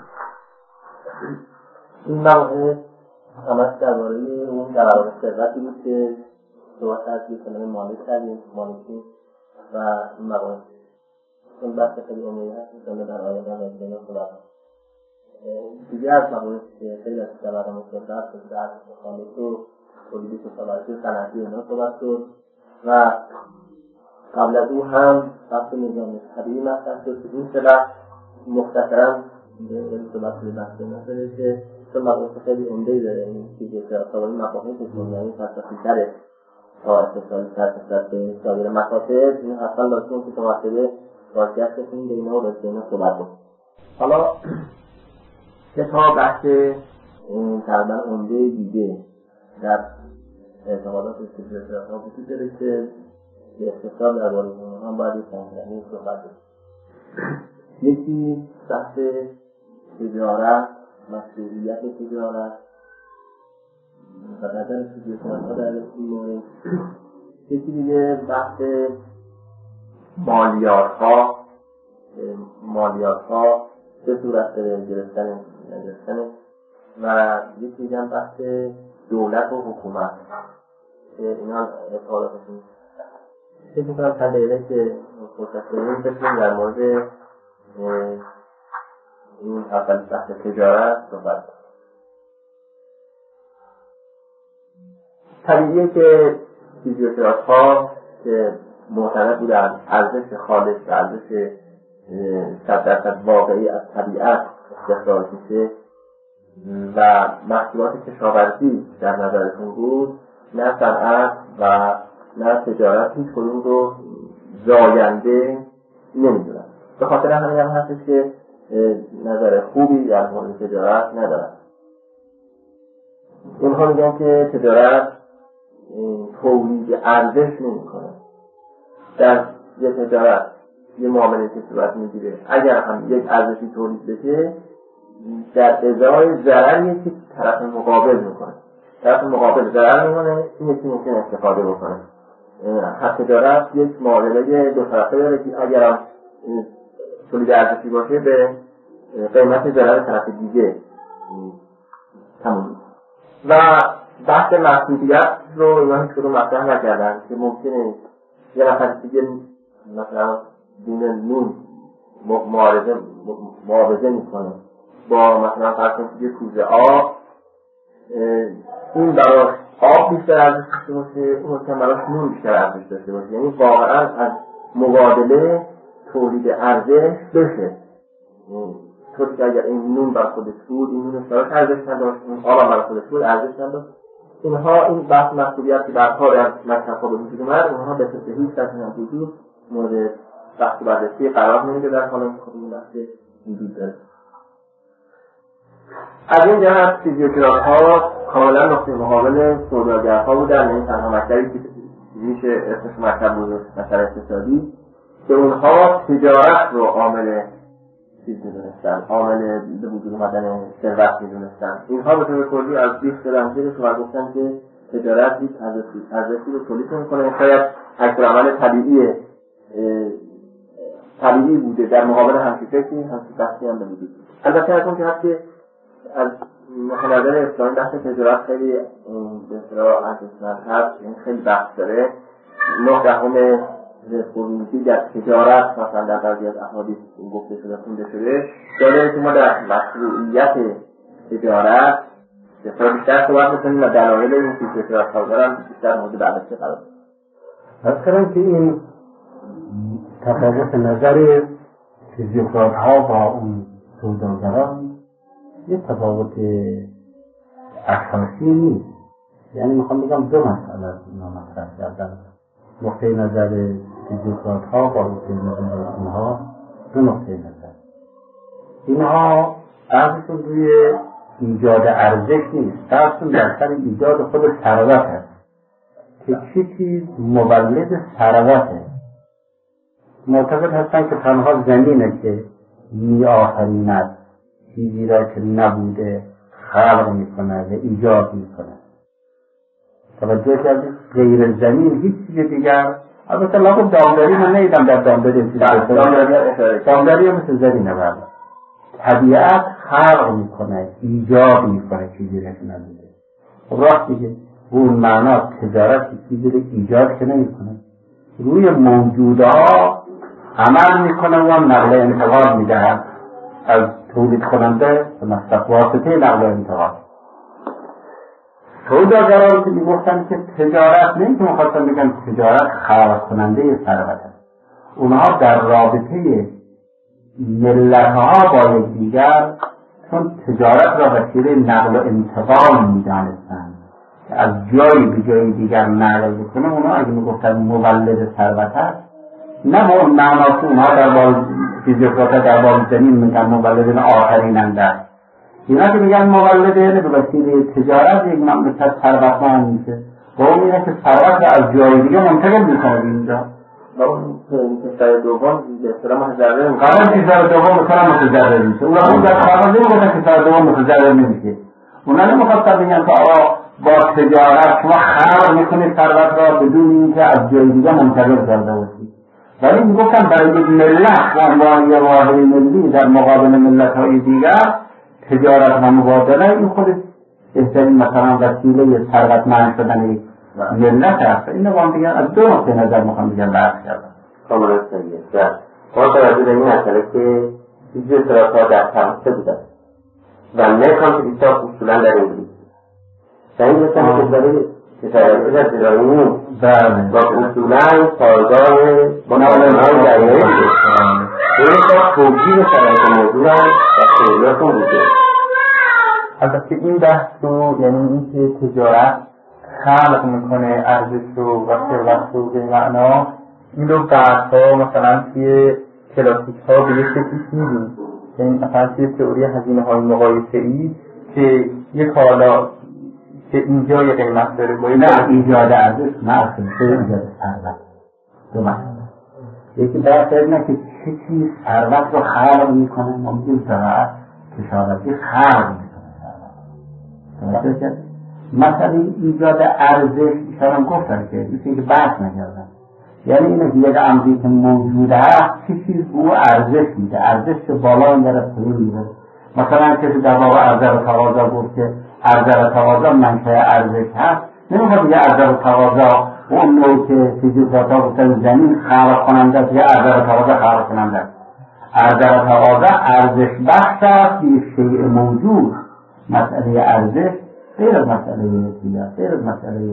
این مباحث همش درباره اون قرارداد ثروتی بود که صحبت از فنومن مالک کردیم، مالکی و این مباحث اون بحث خیلی عمومی هست می‌تونه در آینده راجع صحبت دیگه از مباحث که خیلی از برنامه صحبت در خالص و تولید کشاورزی صنعتی اینا صحبت شد و قبل از او هم بحث نظام طبیعی مطرح شد که این سلاح مختصراً به صحبت به بحث نشده که چون مباحث خیلی عمده‌ای داره این چیزی که اصابانی مفاهیم یعنی فلسفی داره تا اتصالی سرکشت به سایر مکاتب، این اصلا لازم که تو مسئله بازگشت کنیم به اینا و راجع به اینا صحبت کنیم. حالا که تا بحث این تقریبا عمده دیگه در اعتقادات استدلال‌ها وجود داره که به اختصار درباره اونها باید یک سنگینی صحبت کنیم. یکی بحث تجارت، مسئولیت تجارت و نظر تجارت‌ها در این مورد. یکی دیگه بحث مالیات‌ها چه صورت داره گرفتن نگرفتن و یکی دیگه هم بحث دولت و حکومت که اینا اعتقاداتشون فکر می‌کنم چند دقیقه که فرصت داریم بتونیم در مورد این اول بحث تجارت صحبت کنیم. طبیعیه که فیزیوتراپ‌ها که معتقد بودن ارزش خالص و ارزش 100% واقعی از طبیعت استخراج میشه و محصولات کشاورزی در نظرشون بود، نه صنعت و نه تجارت هیچ کدوم رو زاینده نمیدونن. به خاطر همین هم هستش که نظر خوبی در مورد تجارت ندارن. اونها میگن که تجارت تولید ارزش نمیکنه. در یه تجارت یه معامله که صورت میگیره اگر هم یک ارزشی تولید بشه در ازای ضرری که طرف مقابل میکنه، طرف مقابل ضرر میکنه، این یکی ممکن استفاده بکنه. هر تجارت یک معامله دو طرفه داره که اگر هم تولید ارزشی باشه به قیمت ضرر طرف دیگه تموم. و بحث محدودیت رو اینا هیچ کدوم مطرح نکردن که ممکنه یه نفر دیگه مثلا دین نون معاوضه میکنه با مثلا فرض کنید یه کوزه آب، این براش آب بیشتر ارزش داشته باشه، اون ممکن براش نون بیشتر ارزش داشته باشه. یعنی واقعا از مبادله تولید ارزش بشه. طوری که اگر این نون بر خودش بود این نون براش ارزش نداشت، اون آب بر خودش بود ارزش نداشت. اینها این بحث مسئولیت که برها در مکتب‌ها به وجود اومد، اونها به صحیح سطح وجود مورد بحث و بررسی قرار نمیده در حال که این بحث وجود داره. از این جهت فیزیوتراپ‌ها کاملا نقطه مقابل سوداگرها بودن. این تنها مکتبی که میشه اسمش مکتب بود، مکتب اقتصادی، که اونها تجارت رو عامل چیز می‌دونستن، عامل به وجود اومدن ثروت می‌دونستن. اینها به طور کلی از بیخ شدن زیرش و گفتن که تجارت هیچ ارزشی رو تولید نمی‌کنه، شاید عکس‌العمل طبیعی بوده در مقابل همچین فکری، همچین بحثی هم به وجود بود. البته از اون جهت که از نظر اسلامی بحث تجارت خیلی به اصطلاح ارزشمند هست، این خیلی بحث داره. 9 خروجی در تجارت مثلا در بعضی از احادیث گفته شده، خونده شده، داره که ما در مشروعیت تجارت بیشتر صحبت می‌کنیم و دلایل این که تجارت ها دارن بیشتر مورد بررسی قرار
می‌گیره. مثلا که این تفاوت نظر فیزیوکرات ها با اون سوداگران یه تفاوت اساسی نیست. یعنی میخوام بگم دو مسئله از اینا مطرح کردن. نقطه نظر فیزیوکرات ها با نقطه نظر اونها دو نقطه نظر. اینها بحثشون روی ایجاد ارزش نیست، بحثشون در سر ایجاد خود ثروت هست که چی چیز مولد ثروته. معتقد هستن که تنها زمینه که میآفریند، چیزی را که نبوده خلق میکنه و ایجاد میکنه. توجه کردید؟ غیر زمین هیچ چیز دیگر. البته لابد دامداری من نیدم در دامداری دامداری هم مثل زمین نبرد. طبیعت خلق میکنه، ایجاد میکنه چیزی را که نبوده. راست دیگه اون معنا تجارت چیزی را ایجاد که نمیکنه، روی موجودها عمل میکنه و نقل انتقال میدهد از تولید کننده به مصرف، واسطه نقل انتقال. سوداگران که میگفتن که تجارت نه که میخواستن بگن تجارت خلق کننده ثروت است. اونها در رابطه ملتها با یکدیگر چون تجارت را وسیله نقل و انتقال میدانستند که از جایی به جای دیگر نقل بکنه، اونها اگه میگفتن مولد ثروت است، نه با اون معنا که اونها در باب فیزیوکراتا در باب زمین میگن مولد آفریننده. اینا که میگن مولد به وسیله تجارت یک مملکت ثروتمند میشه، با اون اینه که ثروت را از جای دیگه منتقل میکنه اینجا.
با اون کشور دوم به اصطلاح متضرر میشه.
قرار کشور دوم مثلا متضرر میشه. اون در خارج نمیگن کشور دوم متضرر نمیشه. اونا نمیخواستن بگن که آقا با تجارت شما خلق میکنید ثروت را بدون اینکه از جای دیگه منتقل کرده باشید. ولی میگفتن برای یک ملت به عنوان یک واحد ملی در مقابل ملت‌های دیگر تجارت و مبادله این خودش بهترین مثلا وسیله ثروتمند شدن یک ملت است. اینو با هم دیگر از دو نقطه نظر میخوام بگم بحث کردم.
کاملا صحیحه. ما توجه به این مسئله که فیزیوتراپ‌ها در فرانسه بودن و مرکانتیلیست‌ها اصولا در انگلیس. این مثلا کشوری در زیرانی و اصولا پایگاه با نوانهای دریایی بوده. این تا توجیه شرایط موضوع هم و خیلیاتون بوده.
البته این بحث رو، یعنی این که تجارت خلق میکنه ارزش رو و ثروت رو به معنا، این رو بعدها مثلا توی کلاسیک ها به یک شکلی میدیم. یعنی مثلا توی تئوری هزینه های مقایسه ای که یک حالا که اینجا یه قیمت داره باید
نه ایجاد ارزش نه ایجاد ثروت. دو مسئله، یکی بحث اینه که چه چیز ثروت رو خلق میکنه. ما میگیم زراعت کشاورزی خلق میکنه. مثلا ایجاد ارزش ایشان گفتن که مثل که بحث نکردن، یعنی اینه که یک امری که موجود هست چه چیز به او ارزش میده، ارزش که بالا میره پایین میره. مثلا کسی در واقع عرضه و تقاضا گفت که عرضه و تقاضا منشأ ارزش هست، نمیخواد دیگه عرضه و تقاضا اون نوع که فیزیک‌ها گفتن زمین خلق کننده است یا عرضه و تقاضا خلق کننده است. عرضه و تقاضا ارزش بخش است به شیء موجود. مسئله ارزش غیر از مسئله دیگر، غیر از مسئله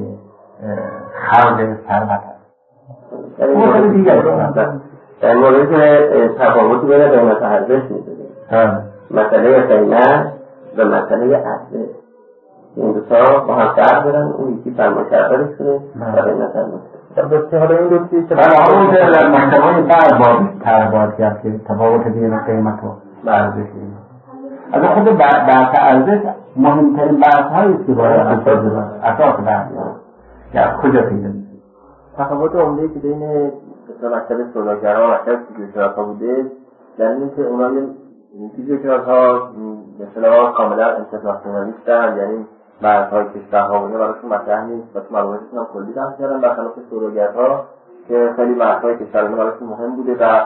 خلق ثروت است. اون دیگه
در مورد تفاوت بین قیمت و ارزش می‌دونیم. مسئله قیمت و مسئله ارزش این دو تا با هم فرق دارن. اون یکی فرمانشهرشونه و قیمت
البته حالا این دو چیز که
اون در محتوای بعد ترباد کرد که تفاوت بین قیمت و ارزش. از خود بحث ارزش مهمترین بحث هایی که باید اساس بحث که از کجا پیدا میشه.
تفاوت عمده‌ای که بین مکتب سوداگرها و مکتب فیزیوتراپا بوده در اینه که اونا فیزیوتراپا به اصطلاح کاملا انترناسیونالیستن، یعنی مرزهای کشورها و براشون مطرح نیست و تو مباحثشون هم کلی بحث کردن، برخلاف سوداگرها که خیلی مرزهای کشورها براشون مهم بوده و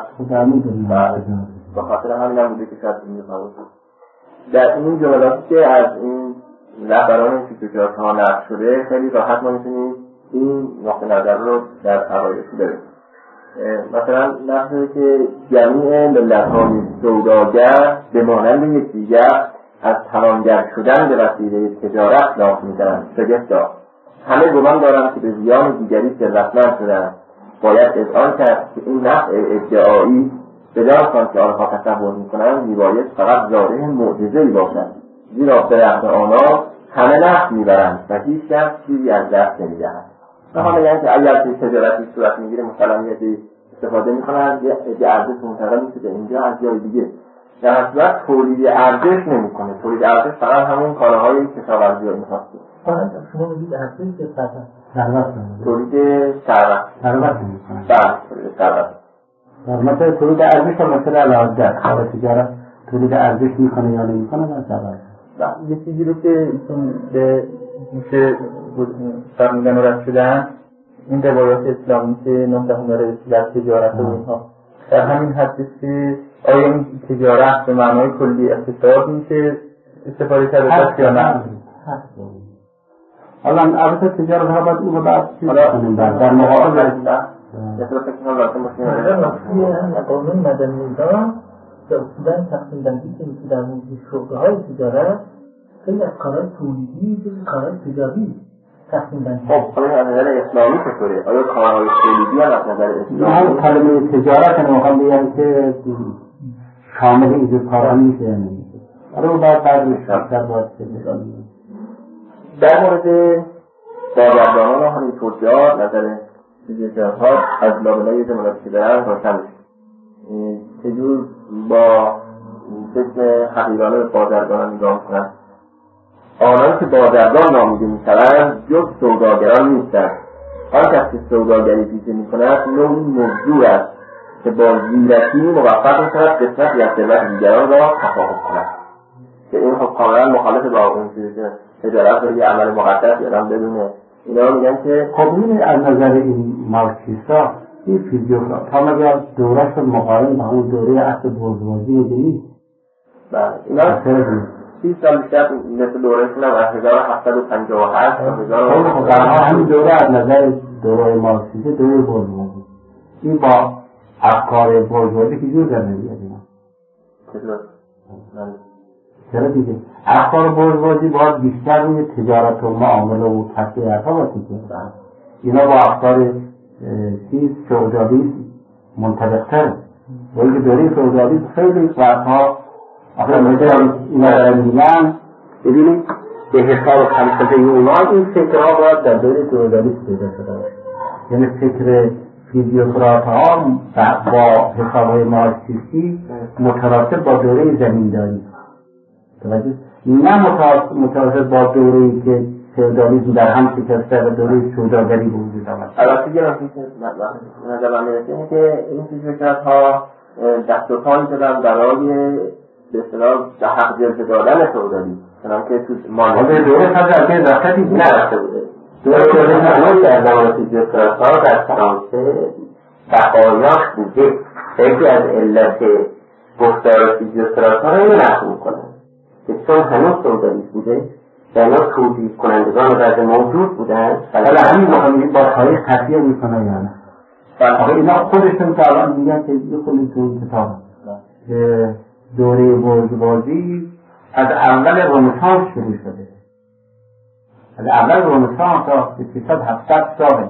به خاطر همین هم بوده که شاید این تفاوت بود. در این جملاتی که از این رهبران فیزیوتراپا نقل شده خیلی راحت ما میتونیم این نقطه نظر رو در اوایل بریم. مثلا نقشه که جمیع ملت‌های سوداگر به مانند یکدیگر از توانگر شدن به وسیله تجارت لاف می‌زنند. شگفتا همه گمان دارند که به زیان دیگری ثروتمند شدند. باید اذعان کرد که این نفع ادعایی بدان که آنها تصور می‌کنند میباید فقط ظاهر معجزه‌ای باشد، زیرا به رغم آنها همه نفع می‌برند و هیچ کس چیزی از دست نمی‌دهد. حالا یعنی که اگر تجارتی صورت میگیره مثلا یه استفاده میکنن یه ارزش منتقل میشه به اینجا از جای دیگه، در صورت تولید ارزش نمیکنه. تولید ارزش فقط همون کالاهای کشاورزی و اینهاست.
شما میگید ارزش که
تولید ثروت
نمیکنه.
بله تولید ثروت.
مثلا تولید ارزش هم مثلا علاوه در کار تجارت تولید ارزش میکنه یا نمیکنه مثلا
یه چیزی رو که ایشون به میشه فرمودن و رد شدن این روایات اسلامی که نام داره در تجارت و اینها در همین حد که آیا این تجارت به معنای کلی اقتصاد میشه استفاده کرده یا نه؟
حالا البته تجارت ها باید او رو بعد چیز کنیم در مقابل
قانون مدنی ایران که اصولا تقسیم بندی که میشه در مورد شعبه‌های تجارت خیلی از کارهای تولیدی به کارهای تجاری تقسیم بندی.
خب از نظر اسلامی چطوره؟ آیا کارهای تولیدی هم از نظر اسلامی؟
من کلمه تجارت نمیخوام بگم که شامل این کارها میشه یا نمیشه. آره بعد میشه
در مورد بازرگانان و همین توجیهات نظر فیزیوتراپا از لابلای جملاتی که دارن روشن میشه. چجور با فکر حقیقانه به بازرگانان نگاه میکنن. آنان که بازرگان نامیده میشوند جز سوداگران نیستند. آن کس که سوداگری پیشه میکند نوعی مزدور است که با زیرکی موفق میشود قسمتی از ثروت دیگران را تفاهم کند. که این خب کاملا مخالف با اون چیزی که تجارت رو یه عمل مقدس یادم بدونه. اینا میگن که
خب این از نظر این مارکسیستا این فیزیوتراپا مگر دورش رو مقارن با اون دوره اصل بورژوازی میدونی؟
بله اینا 30 سال بیشتر مثل دورهشون هم از 1757 تا 1000
همین دوره از نظر دوره مارکسیستا دوره بورژوازی این با افکار بورژوازی که جور در نمیاد اینا چرا دیگه افکار بورژوازی باید بیشتر روی تجارت و معامله و کسب ارتباطی کنه. اینا با افکار فئودالی منطبق‌تره. ولی که دوره فئودالی خیلی فرق‌ها آخه مثلا اینا دارن میگن ببینید به حساب فلسفه اونا این فکرها باید در دوره فئودالی پیدا شده باشه. یعنی فکر فیزیوتراپا با حساب‌های مارکسیستی مترادف با دوره زمینداری. نه متوسط با دوره‌ای که فئودالیسم در هم شکسته و دوره سوداگری به وجود آمد.
البته یه نکته که نظر من میرسه اینه که این فیزیکرات‌ها دست و پایی دادن برای به اصطلاح به حق جلوه دادن فئودالیسم، چنانکه تو
مانند دوره فقط از وقتی
نرفته بوده. دوره در زمان فیزیکرات‌ها در فرانسه بقایاش بوده. خیلی از علت گفتار فیزیکرات‌ها رو اینو نقل می‌کنن که چون هنوز فئودالیسم بوده در اینا توجیه کنندگان بعد موجود بودن.
حالا همین مهمی با تاریخ تطبیق میکنه یا نه؟ آخه اینا خودشون که الان میگن که یه خودی تو کتاب که دوره بورژوازی از اول رنسانس شروع شده. از اول رنسانس تا 600-700 ساله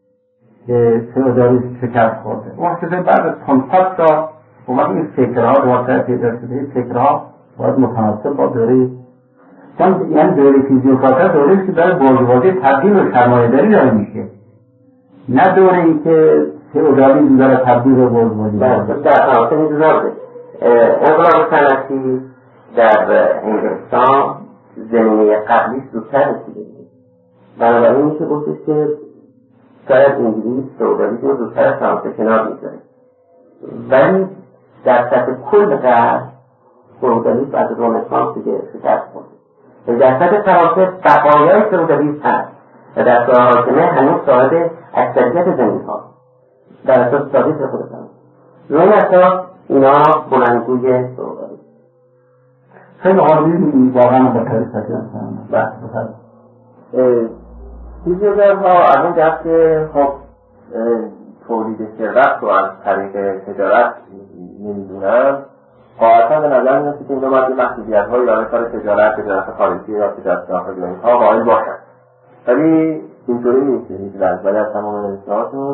که فئودالیسم شکست خورده. اون که بعد از 500 سال اومد این فکرها دوباره پیدا شده. این فکرها باید متناسب با دوره یعنی دوره فیزیوکرات‌ها دوره که برای بورژوازی تبدیل به سرمایه‌داری داره میشه، نه دوره ای که فئودالیسم داره تبدیل به بورژوازی.
در فرانسه می‌دونید انقلاب صنعتی در انگلستان زمینه قبلی زودتر رسیده بود. بنابراین میشه گفتش که شاید انگلیس فئودالیسم رو زودتر از فرانسه کنار می‌ذاره، ولی در سطح کل غرب فئودالیسم از رنسانس دیگه شکست خورده. در سطح فرانسه بقایای فئودالیسم هست و در ساحه حاکمه هنوز صاحب اکثریت زمین‌ها در اساس تاریخ خود فرانسه. روی این اساس اینا بلندگوی فئودالیسم.
خیلی عالی واقعا با تاریخ هستن.
فیزیکرات‌ها از اون جهت که خب تولید ثروت رو از طریق تجارت نمی‌دونن، قاعدتا به نظر میاد که اینا باید یه محدودیت‌هایی برای کار تجارت خارجی یا تجارت داخلی اینها قائل باشن، ولی اینطوری نیست. هیچ ولی از تمام اصلاحاتون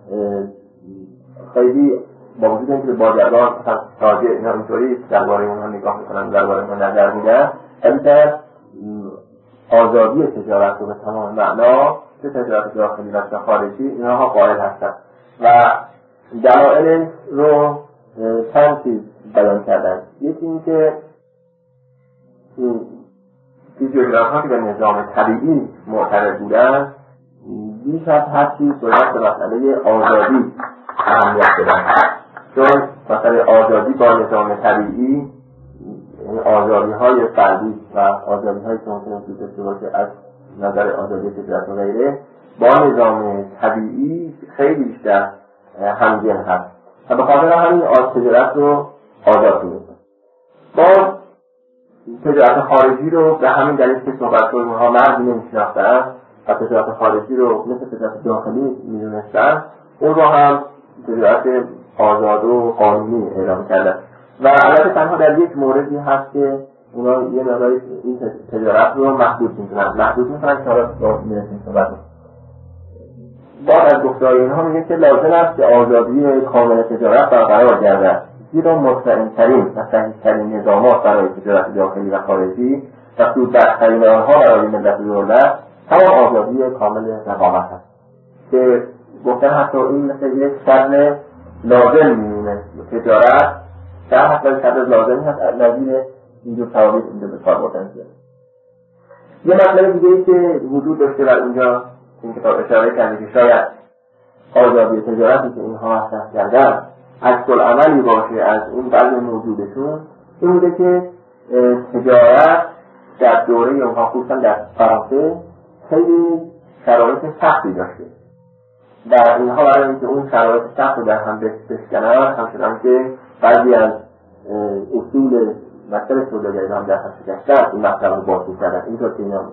خیلی با وجود اینکه بازرگان تاجر اینا اینطوری درباره اونها نگاه میکنن، درباره اونها نظر میدن، ولی در آزادی تجارت رو به تمام معنا چه تجارت داخلی و چه خارجی اینها قائل هستن و دلایل رو چند چیز بیان کردن. یکی این که فیزیوکرات‌ها که به نظام طبیعی معتقد بودن بیش از هر چیز باید به مسئله آزادی اهمیت بدن، چون مسئله آزادی با نظام طبیعی آزادی‌های فردی و آزادی‌هایی که ممکنه وجود داشته باشه از نظر آزادی تجارت و غیره با نظام طبیعی خیلی بیشتر همگن هست و به خاطر همین تجارت رو آزاد می‌کنه. با تجارت خارجی رو به همین دلیل که صحبت کنیم اونها مرزی نمی‌شناختن و تجارت خارجی رو مثل تجارت داخلی می‌دونستن، اون رو هم تجارت آزاد و قانونی اعلام کردن و البته تنها در یک موردی هست که اونا یه مقداری این تجارت رو محدود می‌کنن که حالا می‌رسیم صحبت کنیم. بعد از گفته‌های اینها میگه که لازم است که آزادی کامل تجارت برقرار گردد، زیرا مطمئن‌ترین و صحیح‌ترین نظامات برای تجارت داخلی و خارجی و سودبخش‌ترین آنها برای ملت و دولت همان آزادی کامل رقابت است که گفتن حتی این مثل یک شرط لازم می‌مونه. تجارت در حتی شرط لازمی هست نظیر اینجور ثوابت اینجا به کار بردن شده. یه مطلب دیگه‌ای که وجود داشته و اونجا این کتاب اشاره کرده که شاید آزادی تجارتی که اینها مطرح کردن عکس‌العملی باشه از اون بعض موجودشون، این بوده که تجارت در دوره اونها خصوصا در فرانسه خیلی شرایط سختی داشته و اینها برای اینکه اون شرایط سخت رو در هم بشکنن همچنان که بعضی از اصول مطلب سوداگری هم در هم شکستن این مطلب رو باطل کردن. اینطور که اینا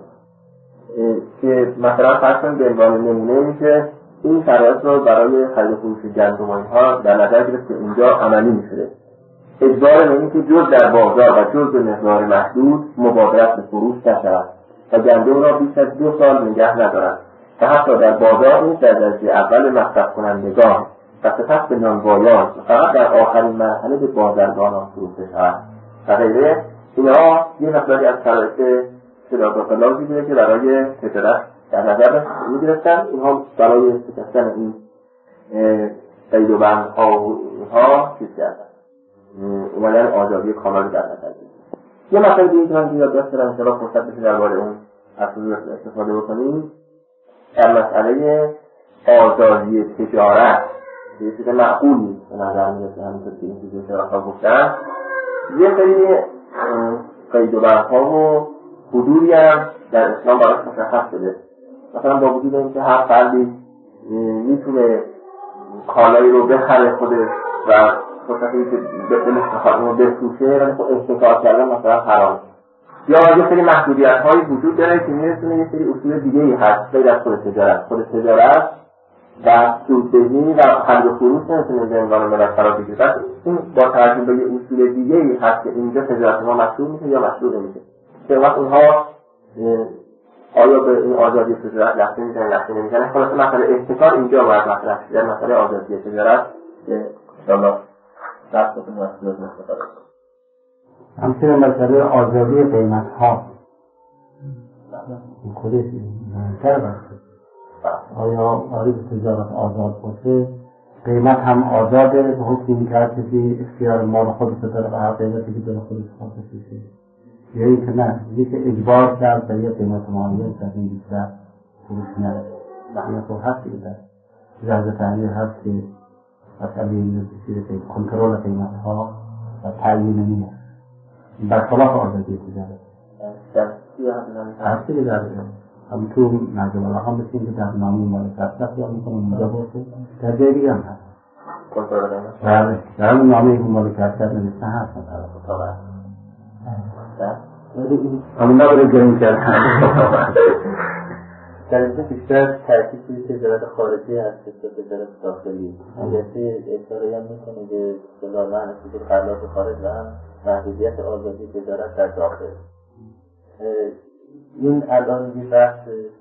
که مثلا فرض کنید به عنوان نمونه میشه این شرایط رو برای خرید فروش گندم و اینها در نظر گرفت که اینجا عملی میشه. اجبار به این که جز در بازار و جز به مقدار محدود مبادرت به فروش نشود و گندم را بیش از 2 سال نگه ندارد و حتی در بازار نیز در درجه اول مصرف کنندگان و سپس به نانوایان و فقط در آخرین مرحله به بازرگانان فروخته شود و غیره. اینها یه مقداری از شرایط خلافی بوده که برای تجارت در نظر می‌گرفتن. اینها برای شکستن این قید و بندها چیز کردن، اومدن آزادی کامل در نظر گرفتن. یه مطلب دیگه که من یاد داشتم ان شاءالله فرصت بشه درباره اون از استفاده بکنیم در مسئله آزادی تجارت یه چیز معقول نیست به نظر میرسه. همینطور که این چیزی که رفا گفتن یه سری قید و برها و حدودی هم در اسلام براش مشخص شده. مثلا با وجود اینکه هر فردی میتونه کالایی رو بخره خودش و فرصتی که به دلش بخواد اونو بفروشه، ولی خب احتکار کردن مثلا حرام. یا یه سری محدودیت‌هایی وجود داره که میرسونه یه سری اصول دیگه‌ای هست غیر از خود تجارت و سوددهی و خرید و فروش نمیتونه به عنوان ملت قرار بگیره. این با توجه به یه اصول دیگه‌ای هست که اینجا تجارت ما مشروع میشه یا مشروع نمیشه. که وقت اونها آیا به این آزادی تجارت لحظه میزنن لحظه نمیزنن. خلاصه مسئله احتکار اینجا باید مطرح شد. در مسئله آزادی تجارت که انشاءالله دست بکنیم از سلوز استفاده کنیم.
همچنین مسئله آزادی قیمت ها خودش منتر بسته. آیا آری تجارت آزاد باشه قیمت هم آزاده به حکم این که هر کسی اختیار مال خودش داره و هر قیمتی که داره خودش خواهد بشه، یا این که نه یکی اجبار کرد به یه قیمت معین در این بیشتر فروش نرسه. این خب هست که در لحظه تحلیل هست که مسئله این کنترل قیمت ها و تعیین نیست برخلاف آزادی تجارت هستی که در هم تو نجم الله هم بسیم که در نامی مالکت یا میکنم اونجا باشه در جای دیگه هم هست بله در همون نامی مالکت نوشته هست همون نباید گرین کرد
در اینجا بیشتر ترکیب توی تجارت خارجی هست که تجارت داخلی. البته اشاره هم میکنه به سلامن که خلاف خارج و هم محدودیت آزادی تجارت در داخل. این الان یه بحث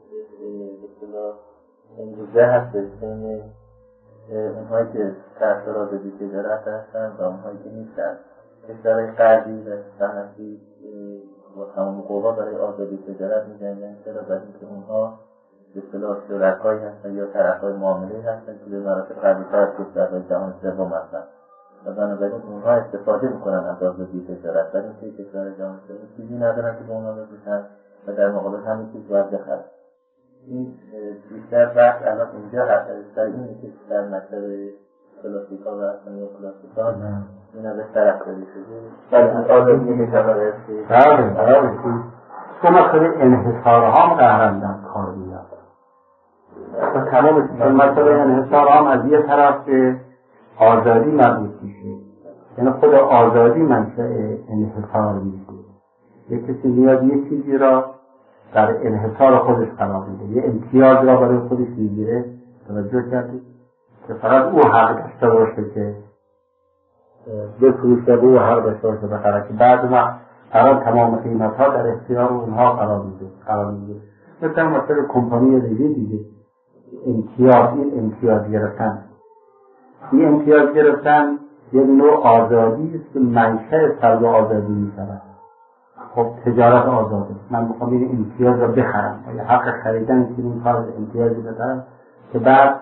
امروزه هست بین اونهایی که طرفدار آزادی تجارت هستن و اونهایی که نیستن. کشورهای غربی و صنعتی با تمام قوا برای آزادی تجارت می‌جنگن، چرا؟ برای اینکه اونها به اصطلاح شرکایی هستن یا طرفای معامله‌ای هستن که به مراتب قوی‌تر از کشورهای جهان سوم هستن و بنابراین اونها استفاده می‌کنن از آزادی تجارت، برای اینکه کشورهای جهان سوم چیزی ندارن که به اونها بفروشن و در مقابل همین چیز باید بخرن. این بیشتر بحث الان اینجا هست در اینه که در مکتب کلاسیکا و اصلا کلاسیکا این از طرف داری شده ولی از آزادی تجارت هستی
بله تو مسئله انحصارها هم قهرن در کار میاد. اصلا تمام مسئله انحصارها هم از یه طرف به آزادی مربوط میشه، یعنی خود آزادی منشأ انحصار میشه. یک کسی میاد یه چیزی را در انحصار خودش قرار میده، یه امتیاز را برای خودش میگیره. توجه کردید که فقط او حق داشته باشه که بفروشه، او حق داشته باشه بخره، که بعد وقت قرار تمام قیمت ها در اختیار اونها قرار میده. مثلا مثل کمپانی دیگه این امتیاز گرفتن، این امتیاز گرفتن یک نوع آزادی است که منشأ سلب آزادی میشود. خب تجارت آزاده، من میخوام این امتیاز رو بخرم یا حق خریدن که این کار امتیازی بدارم که بعد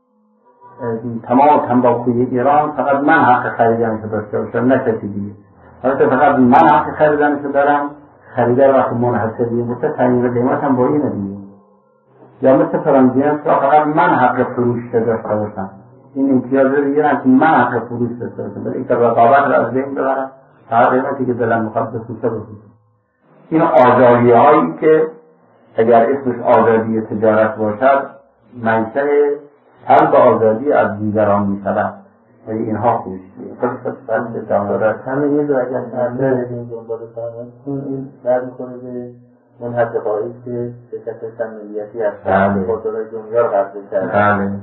تمام تنباکوی ایران فقط من حق خریدنش رو داشته باشم، نه کسی دیگه. البته فقط من حق خریدنش رو دارم، خریدار وقت منحصریه مثل تعیین قیمت هم با اینه دیگه. یا مثل فرانزیان که فقط من حق فروش داشته باشم، این امتیاز رو بگیرم که من حق فروش داشته باشم، ولی این رقابت رو از بین ببرم، هر قیمتی که دلم میخواد بفروشه. این آزادی هایی که اگر اسمش آزادی تجارت باشد منشأ سلب آزادی از دیگران میشود، ولی اینها خوش
همه یه دو اگر تحمیل این دنبال فرمایید این بعد میکنه به منحطقایی که شرکت ملیتی هستن خودرای دنیا رو قبضه کردن.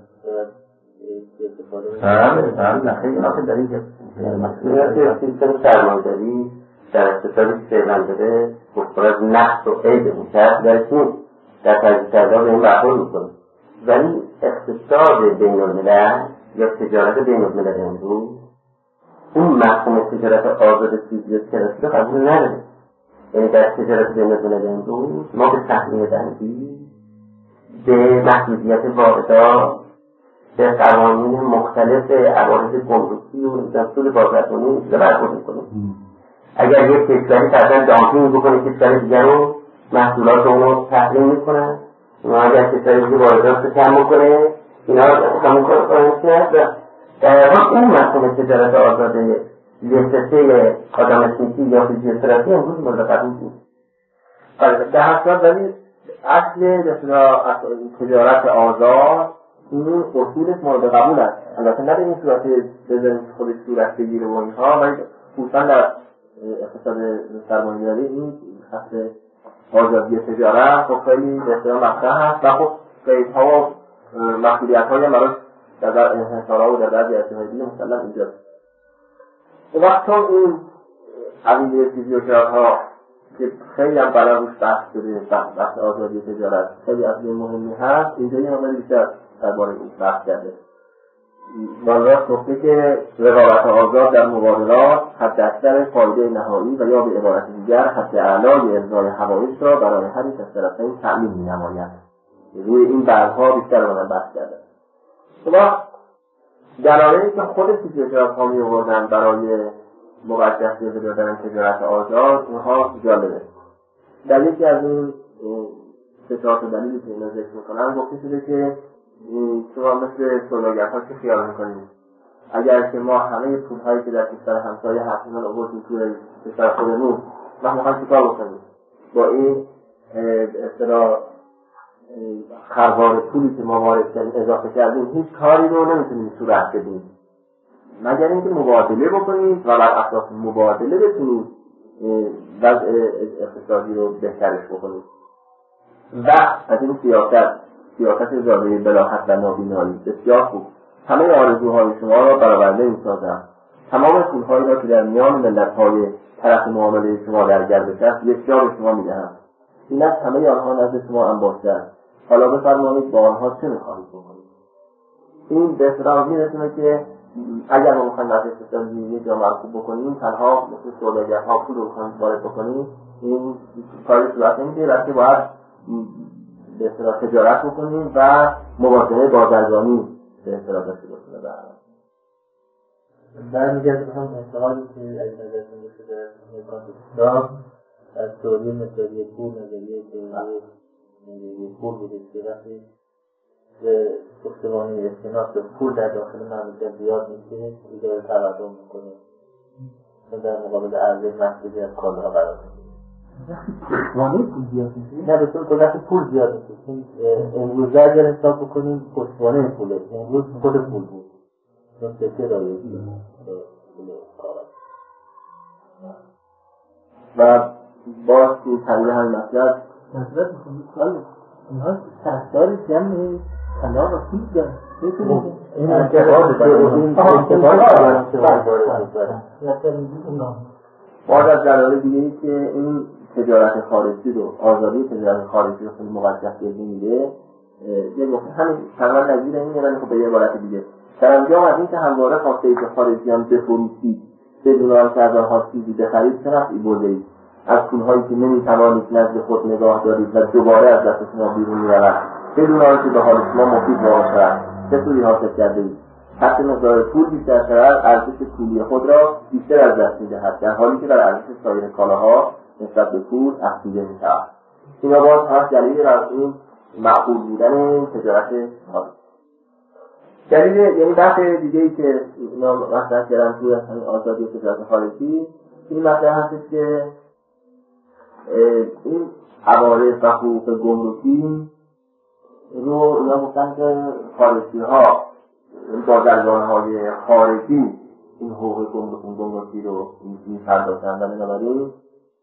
بله خیلی وقت در این
سیستم سرمایه‌داری در اقتصادی که فعلا داره پر از نقص و عیب میشه، درش نیست، در تجزیه کردن به این برخورد میکنه. ولی اقتصاد بین الملل یا تجارت بین الملل امروز اون مفهوم تجارت آزاد سیزی کلاسی رو قبول نداره. یعنی در تجارت بین الملل امروز ما به تحریم بندی، به محدودیت واردات، به قوانین مختلف عوارض گمرکی و دستور بازرگانی رو برخورد میکنیم. اگر یک کشوری فرضاً دامپینگ بکنه کشور دیگر رو محصولات رو تحریم میکنن. اگر کسایی که واردات رو کم بکنه اینا همون کار کنن که در واقع اون مفهوم تجارت آزاده لیسته آدم اسمیتی یا فیزیوتراپی امروز مورد قبول نیست.
در حقیقت ولی اصل تجارت آزاد این اصولش مورد قبول است. البته نه به این صورت بذاریم که خودش صورت بگیره و اینها، ولی خصوصا در اقتصاد سرمایه‌داری این اصل آزادی تجارت خب خیلی بسیار مطرح هست و خب قیدها و مسئولیت‌های هم براش در انحصارها و در بعضی ارتباطی دیگه مثلا اینجاست. وقت تا این عقیده فیزیوتراپ‌ها که خیلی هم برای روش بحث شده، بحث آزادی تجارت خیلی اصل مهمی هست، اینجا یه مقدار بیشتر درباره این بحث کرده. والا گفته که رقابت آزاد در مبادلات حداکثر فایده نهایی و یا به عبارت دیگر حد اعلای ارضای حوائج را برای هر یک از طرفین تأمین می‌نماید. روی این بحث‌ها بیشتر رو بحث کرده. خب دلایلی که خود فیزیوتراپ‌ها می‌آوردن برای موجه دادن تجارت آزاد اونها جالبه. در یکی از این سه چهار تا دلیلی که اینا ذکر می‌کنن گفته شده که شما مثل سوداگرها که خیال میکنید اگر که ما همه پولهایی که در کشور همسایه هست اینا رو آوردیم توی کشور خودمون ما میخوایم چیکار بکنیم با این اصطلاح خروار پولی که ما وارد کردیم اضافه کردیم هیچ کاری رو نمیتونیم صورت بدیم مگر اینکه مبادله بکنیم و بر اساس مبادله بتونیم وضع اقتصادی رو بهترش بکنیم. و از این سیاست زاده بلاحت و نابینایی بسیار خوب. همه آرزوهای شما را برآورده می‌سازم. تمام پول‌هایی را که در میان ملت‌های طرف معامله شما در گردش است یک جا به شما می‌دهم. این از همه آنها نزد شما انباشته است. حالا بفرمایید با آنها چه می‌خواهید بکنید؟ این به اصطلاح می‌رسونه که اگر ما می‌خوایم وضع اقتصادی یک جا مرکوب بکنیم تنها مثل سوداگرها پول رو می‌خوایم وارد بکنیم این کاری صورت نمی‌گیره بلکه باید به اصطلاح تجارت بکنیم و موازنه بازرگانی به اصطلاح داشته باشیم.
برمیگرده به هم انتقادی که اگه نظرتون شده نگاه از تئوری مثالی پول نظریه پول بوده که وقتی به پشتوانه استناد پول در داخل مملکت زیاد میشه ایجاد تورم میکنه و در مقابل عرضه محدودی از کالاها قرار میگیره.
پشتوانه پول زیاد میشه؟
نه به طور کلی پول زیاد میشه. امروز اگر حساب بکنیم پشتوانه پوله امروز خود پول بود چون سکه رایجی پول کاغذ
و باز تو تغییر همین مطلب
نظرت میکنید سوال اینها سرسار جمع طلاق و پول دارن
این انتقاد
باز از دلایل دیگه‌ای که این تجارت خارجی رو آزادی تجارت خارجی رو خیلی موجه میده یه گفته همین تقریبا نظیر اینه ولی خب به یه عبارت دیگه سرانجام از این که همواره خواسته که خارجیان بفروشید بدون آنکه از آنها چیزی بخرید چه نفعی برده‌اید از پولهایی که نمیتوانید نزد خود نگاه دارید و دوباره از دست شما بیرون میرود بدون آنکه به حال شما مفید واقع شود چه سودی حاصل کرده‌اید حتی مقدار پول بیشتر شود ارزش پولی خود را بیشتر از دست می‌دهد در حالی که در ارزش سایر کالاها نسبت به پول افزوده می‌شود. اینا باز هم دلیل از این معقول بودن تجارت خارجی. دلیل یعنی بحث دیگه‌ای که اینا مطرح کردن توی همین آزادی تجارت خارجی این مطرح هست که این عوارض و حقوق گمرکی رو اینا گفتن که خارجی‌ها بازرگان‌های خارجی این حقوق گمرکی رو می‌پردازن و بنابراین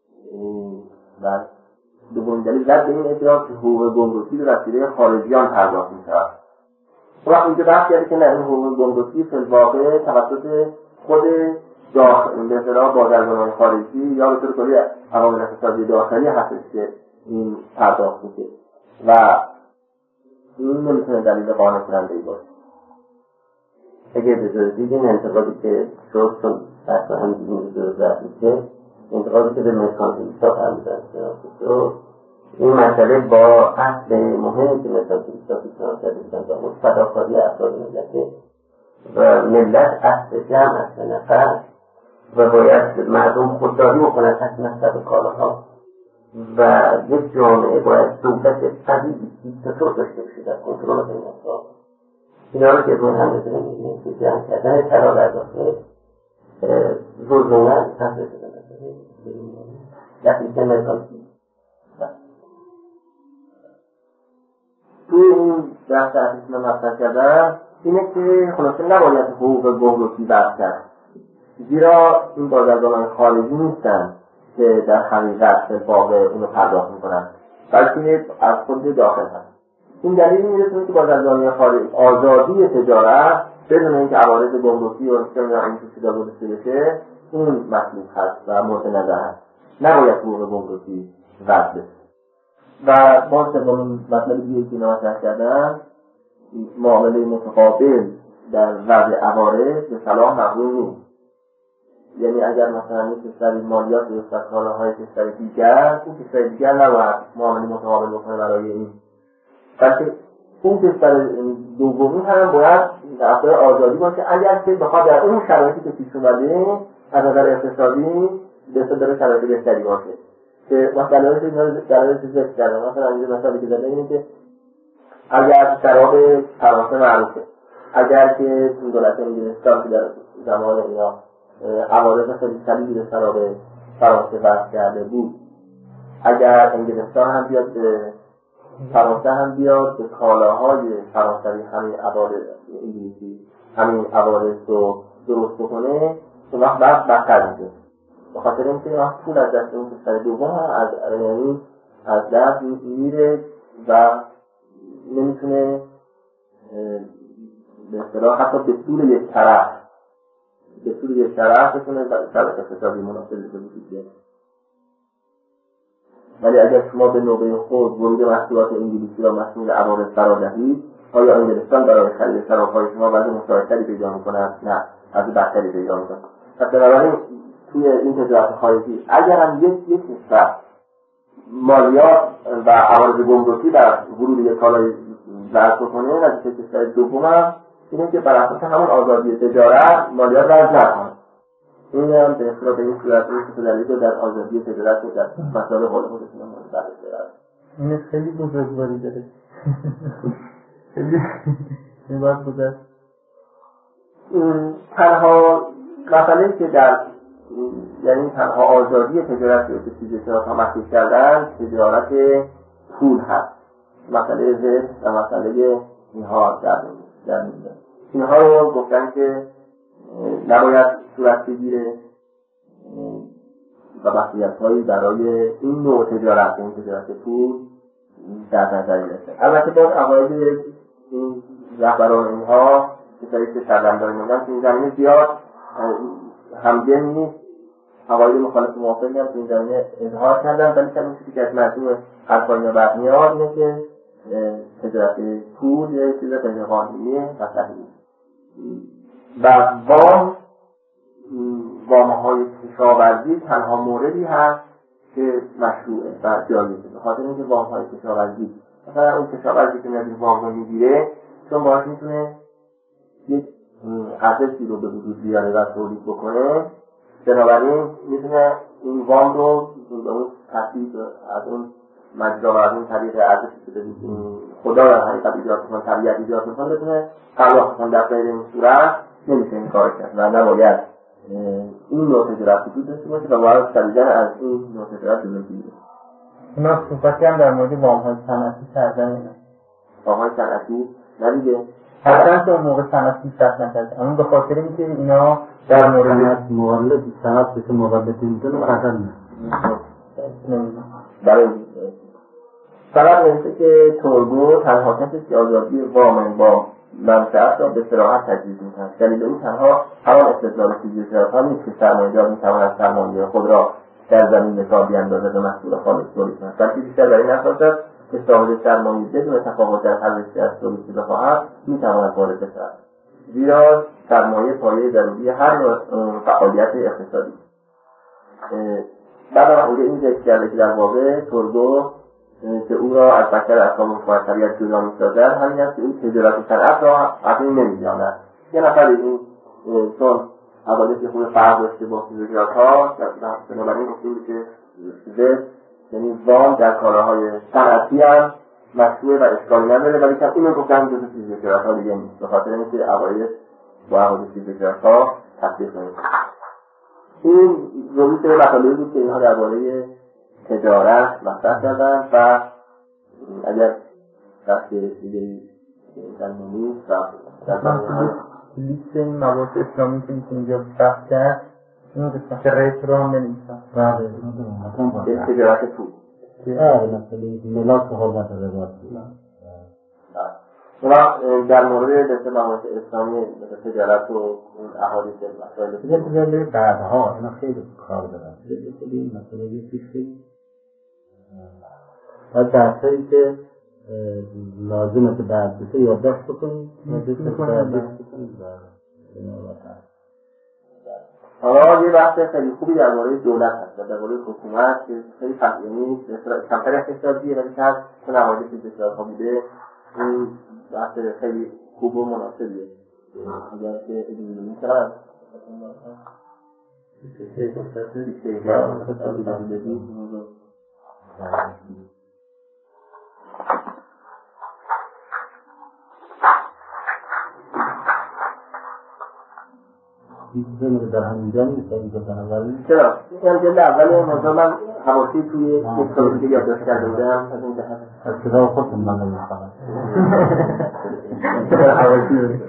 و دومین دلیل رد به این ادعا که حقوق گمرکی به وسیله خارجیان پرداخت می‌شود. وقتی اینجا بحث کرده که نه این حقوق گمرکی فی الواقع توسط خود به اصطلاح بازرگانان خارجی یا به طور کلی عوامل اقتصادی داخلی هستش که این پرداخت میشه و این نمیتونه دلیل قانع کننده‌ای باشه.
اگه بذارید این انتقادی که شد چون اصلا همین ضرورت میشه انتقادی که به مکانیزم حساب هم شد این مسئله با اصل مهمی که مکانیزم حساب کردن با فداکاری افراد ملته و ملت اصل جمع اصل نفر و باید مردم خودداری بکنند از مصرف کالاها و یک جامعه باید دولت قوی دیکتاتور داشته باشه در کنترل این افراد. اینا رو که روی هم بزنیم می‌بینیم که جمع کردن طلا در داخل روزنامه تحت شدن دقیقه مکانیکی.
توی این بحث اساسی من مطرح کردم اینه که خلاصه نباید حقوق گمرکی بحث کرد، زیرا این بازرگانان خارجی نیستن که در حقیقت به واقع اونو پرداخت میکنن، بلکه از خود داخل هست. این دلیل میرسونه که بازرگانی خارجی آزادی تجارت بدون اینکه عوارض گمرکی و این چیزا گذاشته بشه این مطلوب هست و مورد نظر هست، نباید حقوق گمرکی وضع بشه. و باز سومین مطلب دیگه که مطرح کردن معامله متقابل در وضع عوارض به صلاح مقبول نیست. یعنی اگر مثلا یک کشوری مالیات بفرستد کالاهای کشور دیگر، اون کشور دیگر نباید معامله متقابل بکنه برای این، بلکه اون کشور دومی هم باید در آزادی باشه اگر که بخواد در اون شرایطی که پیش اومده از نظر اقتصادی داره شرایط بهتری باشه. که مثلا دلایلش ذکر کردم. مثلا اینجا مثالی که زده اینه که اگر شراب فرانسه معروفه، اگر که دولت انگلستان که در زمان اینا عوارض خیلی شدیدی به شراب فرانسه بحث کرده بود، اگر انگلستان هم بیاد به فرانسه هم بیاد به کالاهای فرانسوی همین عوارض انگلیسی همین عوارض رو درست بکنه، اون وقت بحث بدتر میشه. به خاطر اینکه پول از دست اون کشور دوم از دست میره و نمیتونه به اصطلاح حتی به طول یک طرف بتونه شرایط اقتصادی مناسبی به وجود بیاره. ولی اگر شما به نوبه خود ورود محصولات انگلیسی را مسئول عوارض قرار دهید، آیا انگلستان برای خرید شراب‌های شما وضع مساعدتری پیدا می‌کند؟ نه، وضع بدتری پیدا می‌کند. پس بنابراین توی این تجارت خارجی اگر هم یک کشور مالیات و عوارض گمرکی بر ورود یک کالای وضع کنه، نتیجه کشور دوم هم اینه که بر اساس همون آزادی تجارت مالیات وضع نکنه. این هم به اصطلاح به این صورت که دلیل در آزادی تجارت و در مسائل حول خودشون هم بررسی داره.
این خیلی بزرگواری داره. خیلی باید بوده.
تنها مسئله که در یعنی تنها آزادی تجارت که چیزی که ها مطرح کردن تجارت پول هست. مسئله زشت و مسئله اینها در میده. اینها رو گفتن که نباید صورت بگیره و مسئولیت‌هایی برای این نوع تجارت، این تجارت پول در نظر گرفته. البته باز عقاید این رهبران اینها کسایی که سردمداری میدن که این زمینه زیاد همگن نیست. عقاید مخالف موافقی هم که این زمینه اظهار کردن، ولی چون چیزی که از مجموع حرفای اینا برمیاد اینه که تجارت پول یه چیز غیر قانونیه و صحیحه. و وام‌های کشاورزی تنها موردی هست که مشروعه و جایزه. به خاطر اینکه وام‌های کشاورزی مثلا اون کشاورزی که میاد این وام رو میگیره چون باهاش میتونه یک ارزشی رو به وجود بیاره و تولید بکنه، بنابراین میتونه این وام رو به اون ترتیب از اون مجرا و از اون طریق ارزشی که خدا در حقیقت ایجاد میکنه، طبیعت ایجاد میکنه، بتونه پرداخت کنه. در غیر این صورت نمیشه این کار کرد و نباید این نوع تجارت وجود داشته باشه و باید شدیداً از این نوع تجارت جلوگیری بگیره.
اینا صحبتی هم در مورد وام‌های صنعتی کردن.
وام‌های صنعتی ندیگه
هرچند که اون موقع صنعتی سخت نکرد، اما به خاطر اینکه اینا در مورد
مولد صنعت بشه مولد میدونه قدر
نمیدونم.
برای فقط نمیشه که تورگو تنها کسی که آزادی وام با منفعت را به صراحت تجویز می‌کند. دلیل این تنها همان استدلال فیزیک‌ها نیست که سرمایه‌دار می‌تواند سرمایه خود را در زمین به کار بیاندازد و محصول خالص تولید کند، بلکه بیشتر بر این اساس است که صاحب سرمایه بدون تفاوت در ارزشی از تولید که بخواهد می‌تواند وارد بشود، زیرا سرمایه پایه ضروری هر نوع فعالیت اقتصادی. بعد از این ذکر کرده که در واقع تورگو که او را از بشر احکام طبیعت جدا می‌سازد، همین است که این تجارت و صنعت را از این نمی‌داند. یه نفر این چون عقایدی خود فرق داشته با فیزیک‌ها، بنابراین گفتیم که زشت یعنی وام در کالاهای صنعتی هم مشروع و اشکالی نداره، ولی که اینو گفتن جزء چیز تجارت‌ها دیگه نیست، به خاطر اینکه عقاید با عقاید چیز تجارت‌ها تطبیق نمی‌کنه. این ضروری مطالبی بود که اینها درباره تجارت مطرح کردن و اگر بحث دیگری در نیست و در
لیست این مواد اسلامی که میشه اینجا بحث کرد این قسمت ریت رو هم بنویسم.
بله
تجارت پول
مثلا ملاک حرمت رباط
در مورد دسته مواد اسلامی مثل تجارت و اون احادیث مسائل
بعدها اینا خیلی کار دارن، خیلی مثلا یه چیزی بعد درسایی که لازمه که بعد بسه یادداشت بکنید
حالا یه بحث خیلی خوبی درباره دولت هست، درباره حکومت که خیلی یعنی کمتر اقتصادیه ولی که چون نمایش اقتصادها بوده این بحث خیلی خوب و مناسبیه. اگر که ادامه چقدر
در همینجا نیست اینجا بنابراین
چرا؟ این جلد اول موضوع من حواسی توی یک کتابی که یادداشت کرده بودم از این جهت
از کتاب خودتون من نمی‌فهمم
حواسی دارید.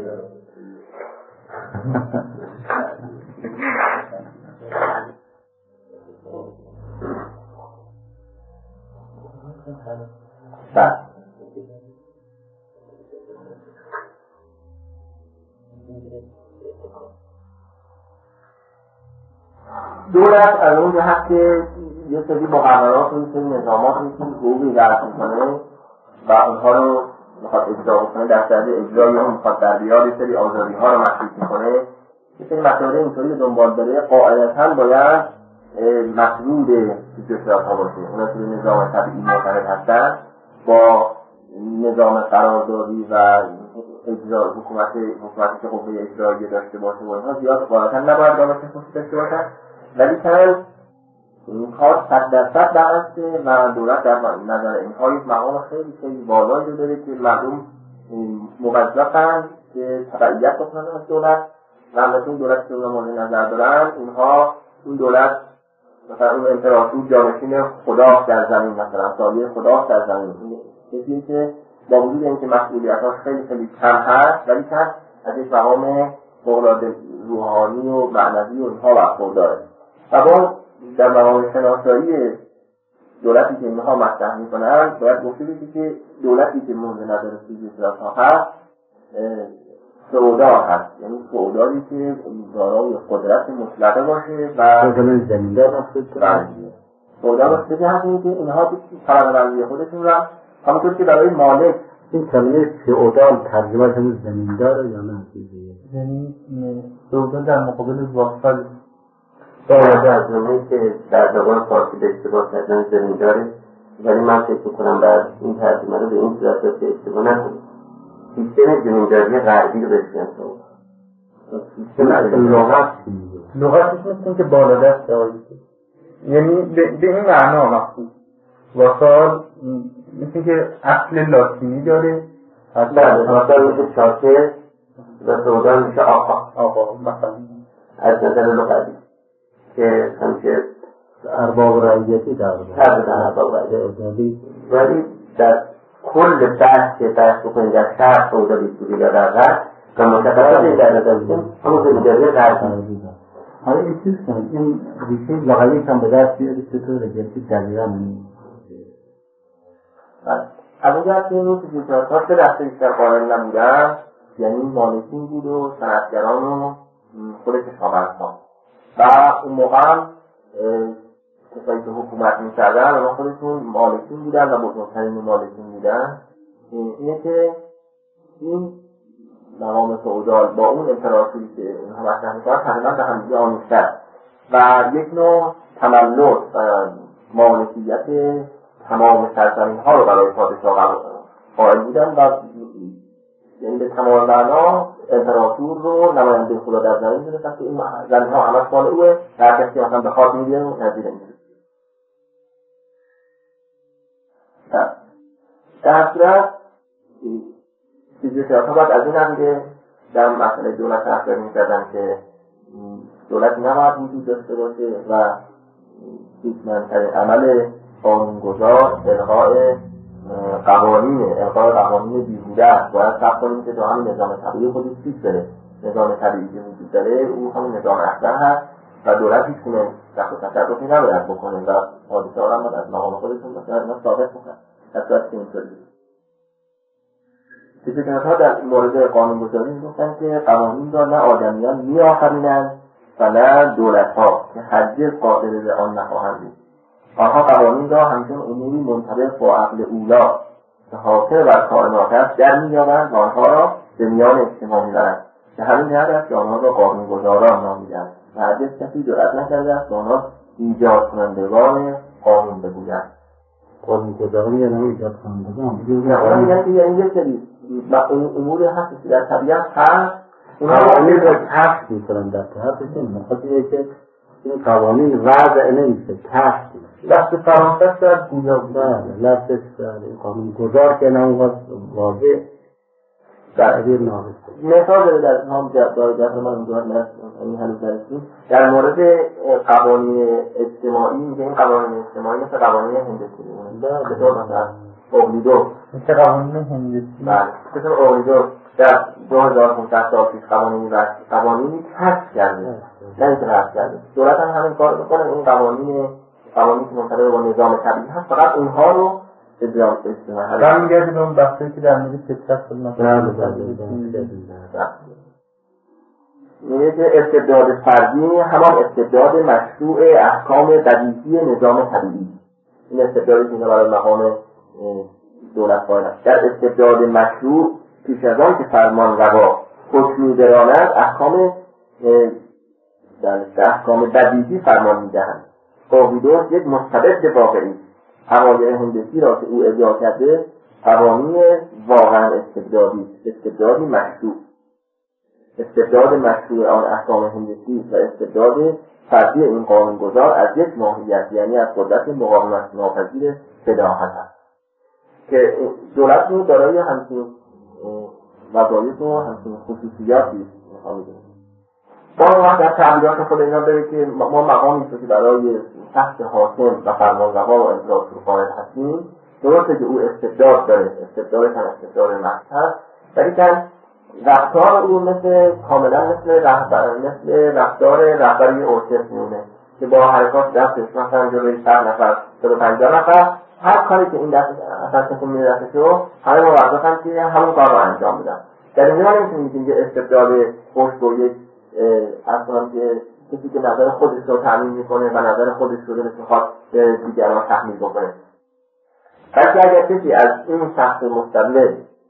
دولت از اون جهت که یه سری مقررات و یه سری نظامات و حقوقی وضع میکنه و اونها رو میخواد اجرا بکنه، در صورت اجرای اون میخواد در بیار یه سری آزادی ها رو محدود میکنه، یه سری مسائل اینطوری دنبال داره قاعدتاً باید مطلوب اجرات ها باشه. اونا توی نظام طبیعی معتقد هستن با نظام قراردادی و اجرا حکومتی که قوه اجرایی داشته باشه و اینها زیاد قاعدتاً نباید رابطه خصوصی داشته باشن، ولی که این کار 100% برعکسه و دولت در نظر اینها یک مقام خیلی خیلی بالایی رو داره که مردم موظفن که تبعیت بکنن از دولت و البته اون دولت که اونها مورد نظر دارن اینها اون دولت مثلا اون امپراتور جانشین خدا در زمین، مثلا سایه خدا در زمین، کسی که با وجود اینکه مسئولیت‌ها خیلی خیلی کم هست ولی که از یک مقام فوق‌العاده روحانی و معنوی و اینها برخورداره. و در مقام شناسایی دولتی که اینها مطرح میکنن باید گفته بشه که دولتی که مورد نظر سیاست‌ها هست سعودا هست، یعنی سعودایی که دارای قدرت مطلقه باشه و
زمیندار مقصود
سعودا مقصود هست این که اینها طبقه‌بندی خودشون را همونطور که برای مالک
این کلمه فئودال ترجمه همون زمینداره یا نه چیزیه؟
یعنی سعودا در مقابل واسال
از جمعه که در زبان فارسی به اشتباه کردن زمینداره، ولی من فکر کنم بر این ترجمه رو به این صورت رو که اشتباه نکنیم. سیستم زمینداری غربی رو بسیار
لغتش مثل این که بالا دست آیده، یعنی به این معنا مخصوص واسال مثل که اصل لاتینی داره،
واسال میشه شاکر و سعودا میشه
آقا مثلا
از نظر لغتی که همیشه
ارباب رعیتی در
ارباب رعیتی، ولی در کل بحث که بحث بکنید در شرق سعودا بیستوری یا در غرب و مشخصات در نظر بگیم همون زمینداری غربی.
حالا این چیز کنید این ریشه لغوی هم به دست بیارید چطوره گرفتی دقیقا
از اون جهت که این تجارت‌ها چه دسته بیشتر قائل نبودن، یعنی مالکین بود و صنعتگران و خود کشاورزان و اون موقع هم کسایی که حکومت می‌کردن اونا خودشون مالکین بودن و بزرگترین مالکین بودن. اینه که این مقام فئودال با اون امپراتوری که اینها مطرح می‌کنن تقریباً به هم دیگه آمیخته و یک نوع تملک و مالکیت تمام سرزمین‌ها رو برای پادشاه قائل بودن و یعنی به تمام معنا امپراتور رو نماینده خدا در زمین می‌دونستن که این زمین‌ها همه مال اوه، هر کسی مثلا بخواد می‌گیره و نظیر این. در صورت فیزیکیات ها باید از این نمیده در مسئله دولت احضاری میکردن که دولت نباید وجود داشته باشه و هیچمندترین عمل قانونگذار الغای قوانین بیهوده است. باید صبر کنیم که تو همین نظام طبیعی خودش پیش بره. نظام طبیعی که وجود داره او همون نظام اصلا هست و دولت هیچ گونه دخل و تصرفی نباید بکنه و حادثه ها هم از مقام خودشون مثلا ثابت بکنن در صورتی که اینطوری بود. فیزیکیات ها در مورد قانونگذاری میگفتن که قوانین را نه آدمیان میآفرینند و نه دولت ها که هرگز قادر به آن نخواهند بود. آنها قوانین را همچون اموری منطبق با عقل اولا که حاکم بر کائنات است در می‌یابند و آنها را به میان اجتماع می‌برند که همین جهت است که آنها را قانونگذاران نامیدند و هرگز کسی جرأت نکرده است که آنها ایجاد کنندگان قانون بگویند.
قانونگذاری یعنی ایجاد کنندگان
یعنی یک سری امور هست که در طبیعت هست
قوانین را کشف می‌کنند. در طبیعت مخاطبه که این قوانین وضع نمیشه، کشف
لفظ فرانسه شاید گویا بودن
لفظ قانون گذار که نموز واضح تعبیر نامسته.
مثال داره در هم جایگاه ما این حلو درستیم در مورد قوانین اجتماعی میگه این قوانین اجتماعی مثل قوانین هندسی به طور مثلا اولیدو
مثل قوانین هندسی
مثل اولیدو در 2500 سال پیش قوانینی کشف کرده نه اینکه رفت کرده. دولت هم همین کار میکنه. این قوانینی که منطبق با نظام طبیعی هست فقط اونها رو اجرا کنه.
برمیگردیم به اون بحثی که در مورد فطرت
میگه که استبداد فردی همان استبداد مشروع احکام بدیهی نظام طبیعی. این استبدادی که برای مقام دولت قائل است. در استبداد مشروع پیش از آن که فرمان روا حکمی براند احکام بدیهی فرمان میدهند. قاویدوس یک مستبد واقعی اوایل هندسی را که او اجرا کرده قوانین واقعا استبدادی مشروع. استبداد مشروع آن احکام هندسی و استبداد فردی این قانونگذار از یک ماهیت یعنی از قدرت مقاومت ناپذیر بداهت است که دولت رو دارای همچین وظایف و همچین خصوصیاتی می‌خواد. با وقت در تعبیرات خود اینا داره که ما مقامی که برای تحت حاکم و فرمانروا و امپراتور قائل هستیم. درسته که او استبداد داره، استبداد محض هست، ولی که رفتار او کاملا مثل رفتار رهبری ارکستر میمونه که با حرکات دستش مثلا جلوی 100 نفر 150 نفر هر کاری که این دست اصلا که میره دستشو همه موظفن که همون کار رو انجام بدن. در این حال نمیتونیم که استبداد پشت و یک اصلا که کسی که نظر خودش رو تأمین میکنه و نظر خودش رو دلش میخواد به دیگران تحمیل بکنه. بلکه اگر کسی از این شخص مستبد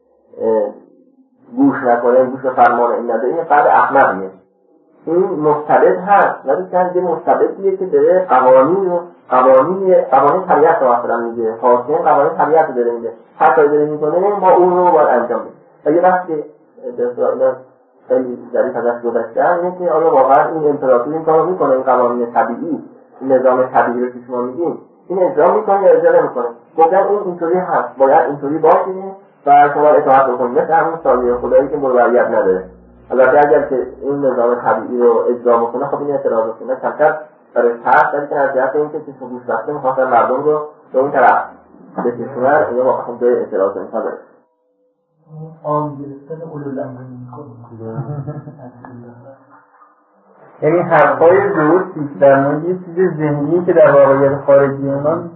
گوش نکنه، گوش به فرمان این نده، این فرد احمقیه. این مستبد هست ولی که مستبدیه که داره قوانین طبیعت رو مثلا میگه، حاکم قوانین طبیعت رو داره میگه، هر کاری داره میکنه ما اون رو باید انجام بدیم. و یه وقت که اینا خیلی ظریف ازش گذشتن اینه که آیا واقعا این امپراتور این کارو میکنه، این قوانین طبیعی، این نظام طبیعی رو که شما میگین این اجرا میکنه یا اجرا نمیکنه؟ گفتن این اینطوری هست، باید اینطوری باشه و شما اطاعت بکنید، مثل همون سالیه خدایی که موقعیت نداره. البته اگر که این نظام طبیعی رو اجرا بکنه خب این اعتراض کنه کمتر برای تحت، ولی که از جهت اینکه چشم گوش بسته میخواستن مردم رو به اون طرف بکشونن، اینا واقعا جای اعتراض اینها داره.
آن گرفتن اولوالامر میکنه.
یعنی حرفای درستی در مورد یه چیز ذهنی که در واقعیت خارجی اونان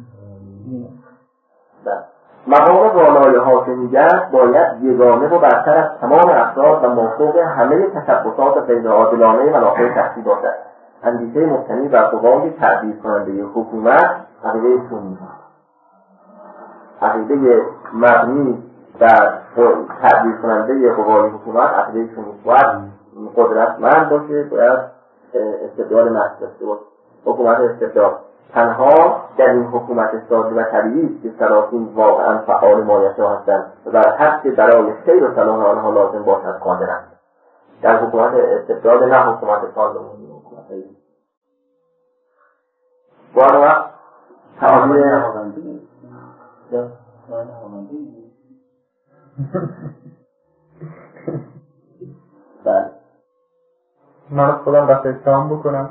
مقام بالای حاکمیت باید یگانه و برتر از تمام افراد و موافق همه تشبسات غیرعادلانه منافع شخصی باشد. اندیشه مبتنی بر قوای تعبیر کننده حکومت عقیده سنی، عقیده مبنی بر تعبیر کننده قوای حکومت عقیده سنی باید قدرتمند باشه، باید استبداد محض داشته باشه. حکومت استبداد تنها در این حکومت ساده و طبیعی است که سلاطین واقعا فعال مایش‌ها هستند و بر هر چه برای خیر و صلاح آنها لازم باشد قادرند. در حکومت استبداد نه حکومت پارلمانی، حکومت وقت تعبیر
من آمدی
بله
من خودم دست اتهام بکنم.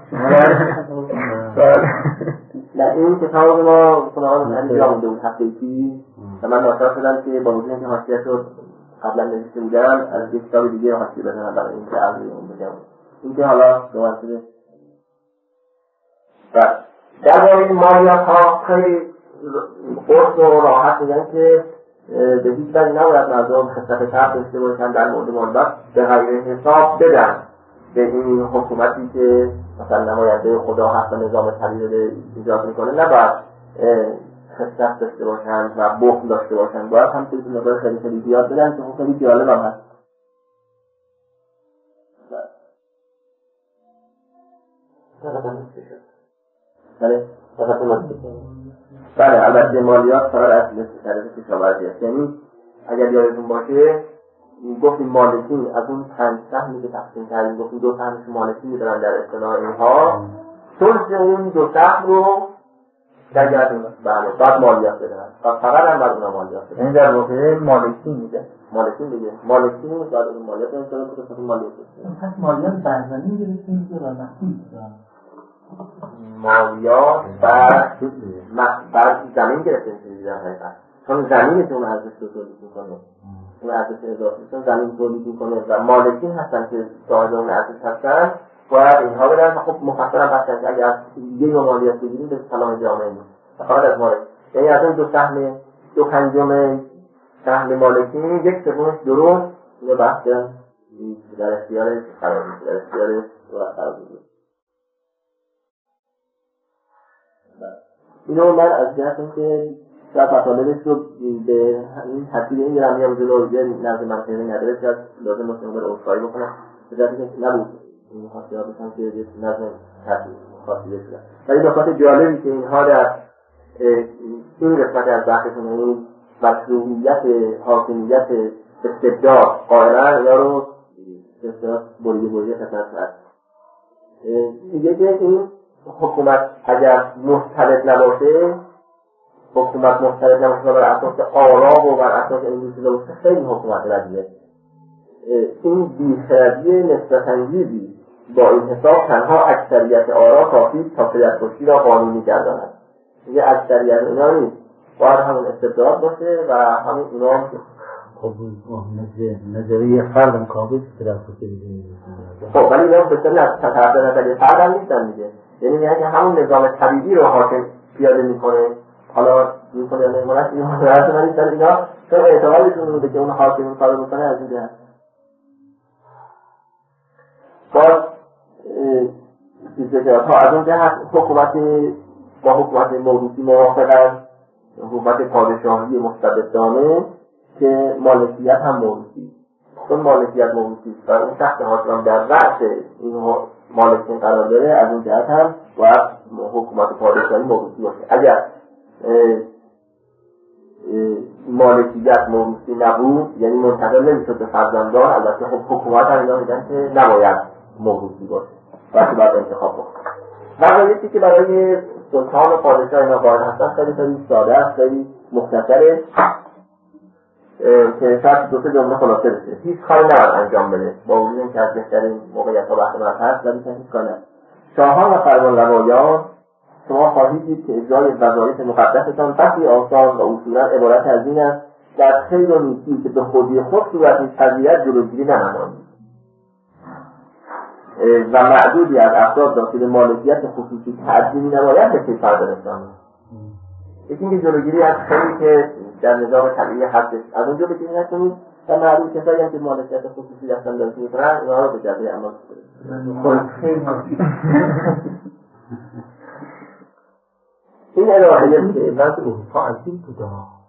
نه این کتاب ما کنار مطلبی آمده بود هفته ایتی و من ناچار شدم که با وجود اینکه حاشیه‌اش رو قبلا نوشته بودم از یک کتاب دیگه حاشیه بزنم برای اینکه عرضی اون بگم. این که حالا دوباره شده در مورد مالیات ها خیلی قرص و راحت میگن که به هیچ وجه نباید مردم خصلت شرط داشته باشن در مورد مالیات به غیر حساب بدن به این حکومتی که مثلا نماینده خدا حق نظام طبیعی ایجاد میکنه. نباید خصلت داشته باشن و بخل داشته باشن، باید هم توی نظر خیلی خیلی زیاد بدن که خیلی جالب هم هست. بله البته مالیات فقط از طریق کشاورزی است. یعنی اگر یادتون باشه گفتیم مالکین از اون 5 سهمی که تقسیم کردیم گفتیم 2 سهمش مالکین میدارن در اصطلاح اینها، ثلث اون 2 سهم رو برگردونن بعد مالیات بدن و فقط هم بعد اونها مالیات بدن.
این در واقع مالکین میده.
مالکین دیگه مالکین بعد اون مالیات نمی‌کنه که خود مالیات بده.
پس مالیات بر زمین گرفتیم که راحتی
مالیات بر زمین گرفته میشه در حقیقت، چون زمینی که اون ارزش رو تولید میکنه، اون ارزش اضافی چون زمین تولید میکنه و مالکین هستن که صاحب اون ارزش هستن باید اینها بدن. خب مفصلا بحثن که اگر یه مالیات بگیریم به سلام جامعه نیست فقط از مالک، یعنی از اون 2/5 سهم مالکین 1/3 درست اینو بحث در اختیار قرار میشه، در اختیار دولت قرار میشه. اینو من از جهت اینکه شاید مطالبش رو به این ترتیب این گرم میام جلو یه نظر منطقی نداره شاید لازم باشه اون رو عذرخواهی بکنم به جهت اینکه نبود این خاصی ها بشن که یه نظر ترتیب خاصی بشن. ولی نکات جالبی که اینها در این قسمت از بحثشون یعنی مشروعیت حاکمیت استبداد قائلا یا رو بسیار بریده خدمت هست. میگه که این حکومت اگر مستند نباشه، حکومت مستند نباشه بر اساس آرا و بر اساس این چیزا باشه خیلی حکومت ردیه. این بیخردی نسبت انگیزی با این حساب تنها اکثریت آرا کافی تا دستخوشی را قانونی گرداند. میگه اکثریت اینا نیست، باید همون استبداد باشه و همون اینا
نظریه فرد مقابل دستخوشی بگیرید.
خب ولی اینا به طرف نظریه فرد هم نیستن دیگه، یعنی میگه که همون نظام طبیعی رو حاکم پیاده میکنه، حالا میکنه یا نمیکنه اینا درست نیستن اینا، چون اعتقادشون بوده که اون حاکم این کارو میکنه از این جهت. باز ها از اون جهت حکومتی با حکومت موروثی موافقن، حکومت پادشاهی مستبدانه که مالکیت هم موروثی، چون مالکیت موروثی و اون شخص حاکم در رأس این مالکین قرار داره، از اون جهت هم باید حکومت پادشاهی موروثی باشه. اگر مالکیت موروثی نبود یعنی منتقل نمیشد به فرزندان، البته خب حکومت هم اینا میگن که نباید موروثی باشه وقتی باید انتخاب بکنه. وظایفی که برای سلطان و پادشاه اینا قائل هستن خیلی ساده است، خیلی مختصره که شاید 2-3 جمله خلاصه بشه. هیچ کاری نباید انجام بده با وجود اینکه از بهترین موقعیت‌ها بهره‌مند هست، ولی هیچ کاری نباید. شاهان و فرمانروایان شما خواهید دید که اجرای وظایف مقدستان بسی آسان و اصولا عبارت از این است در خیر و نیکی که به خودی خود صورت می‌پذیرد جلوگیری ننمایید و معدودی از افراد داخل مالکیت خصوصی تعدی می‌نماید به کیفر برسانید. یکی اینکه جلوگیری از خیلی که در نظام طبیعی هستش از اونجا بگیری نکنید و معلوم کسایی هم که مالکیت خصوصی دستن دارید می‌کنن اونها رو به جبه امان کنید. این ارائه که وضع اروپا عجیب بوده،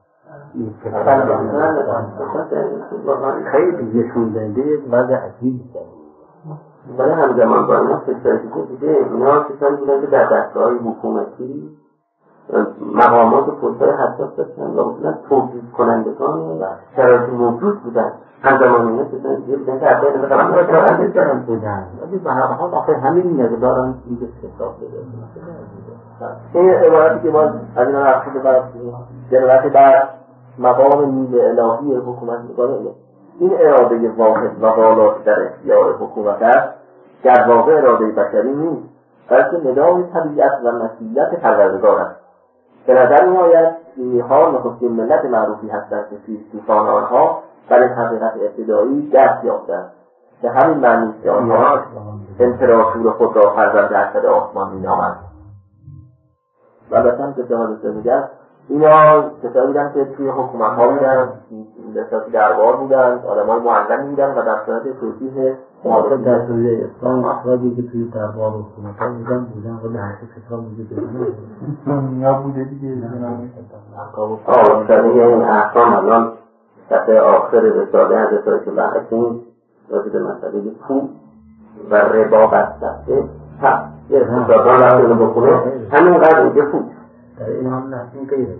خیلی نشون دهنده وضع عجیب بوده. برای همزمان با اینا کسایی که بوده، اینا کسایی بودن که در دستگاه‌های حکومتی مقامات و پست‌های حساس داشتن و اصولا توجیه کنندگان شرایط موجود بودن. همزمان اینا کسایی دیگه بودن که اصلا به قبل را دارن بودن، ولی به هر حال آخر همین مقدارن دیگه حساب بده. این عبارتی که باز از اینا رفته بعد جلوت بعد مقام نیمه الهی حکومت میکنه. این اراده واحد و بالاتر در اختیار حکومت است، در واقع اراده بشری نیست، بلکه ندای طبیعت و مسئولیت پروردگار است. به نظر می‌آید اینها نخستین ملت معروفی هستند که فیلسوفان آنها بر این حقیقت ابتدایی دست یافتند. به همین معنی است که آنها امپراتور خود را فرزند ارشد آسمان می‌نامند. و البته که جهاد میگن اینا کسایی بودن که توی حکومت‌ها بودن، بسیاری دربار بودن، آدمای معلمی بودن و در صورت توضیح
معاصر در دوره اسلام افرادی که توی دربار و حکومت‌ها بودن ولی حتی کتاب وجود
دنیا بوده دیگه.
آوازدنی این احکام الان صفحه آخر رساله حضرت آیت الله حکیم راجع به مسئله پول و ربا بسته هست. یه اقتصادان وقتی رو بخونه همینقدر میگه پول
در این هم نه، این غیره.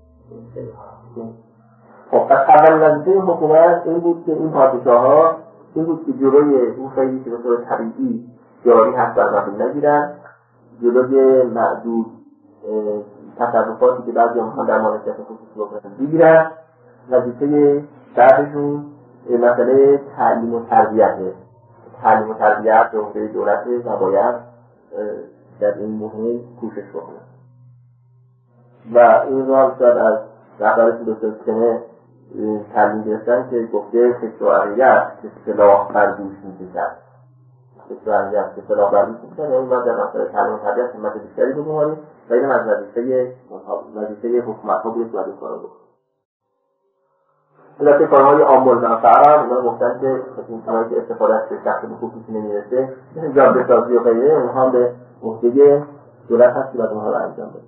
خب از اول وظیفه حکومت این بود که این پادشاه‌ها این بود که جلوی اون خیلی که به طور طبیعی جاری هست بر مردم نگیرن، جلوی معدود تصرفاتی که بعضی میخوان در مالکیت خصوصی بکنن بگیرن. وظیفه بعدشون مسئله تعلیم و تربیته. تعلیم و تربیت به عهده دولت و باید در این مهم کوشش بکنه. و این رو هم شاید از رهبرشون دکتر سنه تعلیم گرفتن که گفته فکر و عقیدت که سلاح بر دوش می‌کشد. فکر و عقیدت که سلاح بر دوش می‌کشد، یعنی باید در مسئله تعلیم و تربیت همت بیشتری بگذاریم و این از وظیفه حکومت‌ها بود که باید این کارو بکنه. البته کارهای عامل منفعه هم اونا گفتن که این کارهایی که استفاده از شخص به خصوصی نمیرسه مثل جاده‌سازی و غیره، اونها به عهده دولت هست که باید اونها رو انجام بده.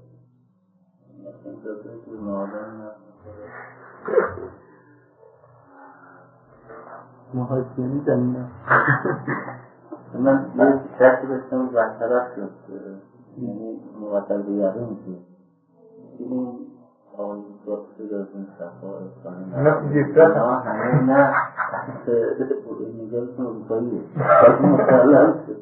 محاسبی دنیا من یه شرطی داشتم برطرف شد، یعنی موطن بیاره میشه این آقای دکتر دارتون صفحه
نه
همه نه میگلتون اروپاییه خواهی مطلب شد.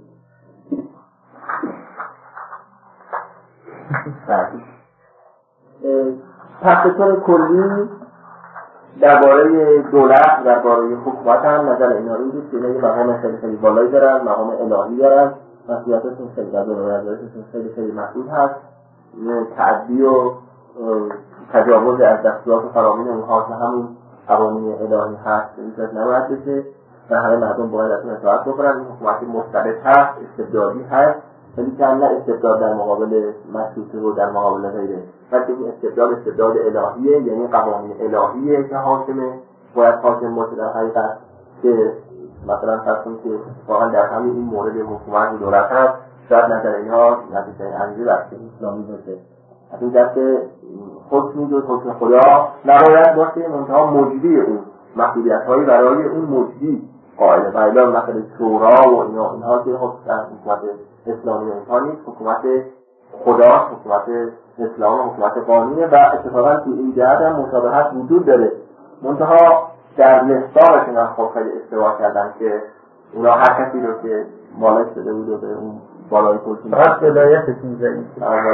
پس طور کلی درباره دولت، درباره حکومت هم نظر اینا رو بود که اینا یه مقام خیلی بالایی دارن، مقام الهی دارن، مسئولیتشون خیلی نظرشون خیلی محدود هست. تعدی و تجاوز از دستورات فراوان اونها که همون قوانین الهی هست اینطور نباید بشه و همه مردم باید از اون اطاعت بکنن. این حکومت مستبد هست، استبدادی هست، ولی که نه استبداد در مقابل مشروطه و در مقابل غیره، بلکه این استبداد الهیه، یعنی قوانین الهیه که حاکمه، باید حاکم باشه در حقیقت. که مثلا فرض کنید که واقعا در همین این مورد حکومت و دولت هست، شاید نظر اینها نتیجه عملی بحث اسلامی باشه. از این دست حکمی جز حکم خدا نباید باشه، منتها موجودی اون محدودیت‌هایی برای اون موجودی قائله. و الا مثلا شورا و اینها که حکومت اسلامی اینها نیست، حکومت خدا، حکومت اسلام، حکومت قانونه و اتفاقا تو این جهت هم مشابهت وجود داره. منتها در نصابشون هم خب خیلی اشتباه کردن که اونا هر کسی رو که بالای شده بود و به اون بالای کلشون
فقط ولایتشون ضعیف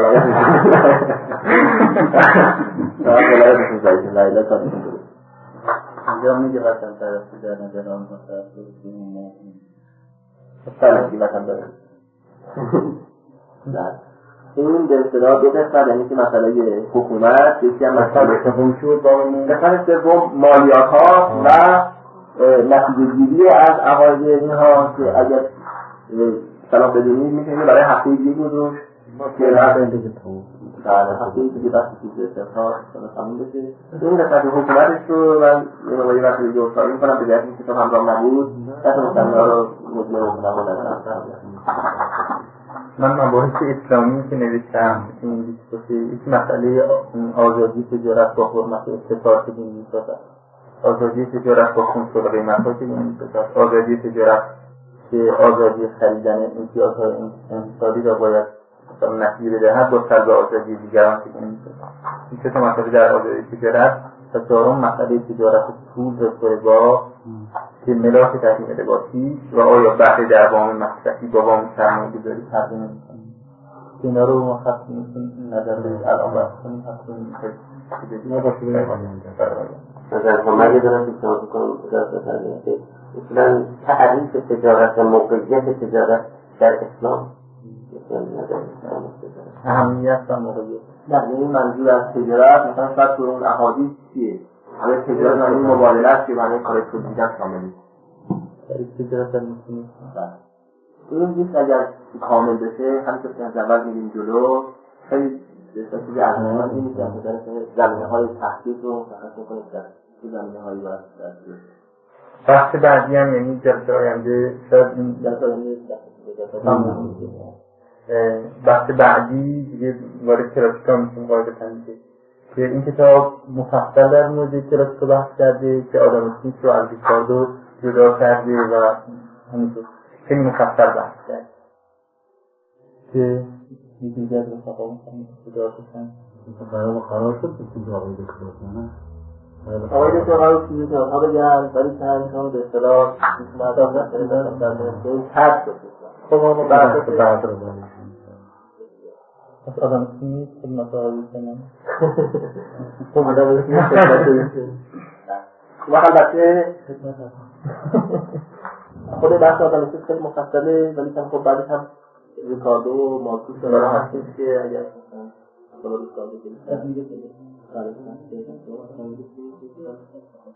ولایتشون ضعیف لایلا کارشون بود.
اینجا میگه وطن پرستی در نظر آنها پرستی
سلکی وطن داره. این به اصطلاح دو قسمت، یعنی که مسئله حکومت، یکی هم مسئله قسمت سوم مالیات‌ها و نتیجه‌گیری از عقاید اینها که اگر سلام بدونید میشه برای هفته دیگه گذاشت که هفته دیگه بحث چیز استفاده تموم بشه. این قسمت حکومتش رو من یه وقت دیگه اصلاحی میکنم به جهت اینکه کتاب همراه نبود دست مستمع‌ها رو مجمع بکنم و ندارم.
من مباحث اسلامی که نوشتم این دیسکوسی یکی مسئله آزادی تجارت با حرمت اقتصاد که دین می‌سازد، آزادی تجارت با کنترل قیمت‌ها که دین می‌سازد، آزادی تجارت که آزادی خریدن امتیازهای انحصاری را باید مثلا نفی بدهد با سلب آزادی دیگران که دین می‌سازد. این سه تا مسئله در آزادی تجارت. و چهارم مسئله تجارت پول و ربا که ملاک تحریم لباسی و آیا بهره در وام مصرفی با وام سرمایه‌گذاری فرق نمی‌کنه. اینا رو ما خط می‌کنیم نظر بدید الان بحث کنیم. ما با شروع
نظر کنم من یه دونه پیشنهاد میکنم که اصلا تعریف تجارت و موقعیت تجارت در اسلام
اهمیت و موقعیت.
نه یعنی منظور از تجارت مثلا شاید تو اون احادیث چیه؟ همه تجارت یعنی مبادله است که معنی کار تولیدات کاملی.
تعریف تجارت هم می‌کنیم.
این چیز اگر کامل بشه همینطور که از اول می‌ریم جلو خیلی چیزی ارزشمندی میشه از نظر زمینه‌های تحقیق رو مشخص می‌کنه در زمینه‌هایی باید
بحث بعدی هم یعنی جلسه آینده شاید این
جلسه آینده
بحث بعدی دیگه وارد کلاسیکا میشیم قاعدتاً که این کتاب مفصل در مورد کلاسیکا بحث کرده که آدم اسمیت رو از ریکاردو جدا کرده و همینطور خیلی مفصل بحث کرده که یه دیگه از رفقا میکنم جدا شدن
قرار شد بسید آقای دکتر نه؟
آقای دکتر قرار شد که آنها بگن ولی چون به اصطلاح مردم در مورد حد شد
خب ما
بعد رو بایشیم
از آدم اسمیت خدمت آقای کنم
خب آدم اسمیت خدمت ایشون و البته خود بحث آدم اسمیت خیلی مفصله ولی خب بعدش هم ریکاردو و مارکوس داره هستش که اگر مثلا ریکاردو کنید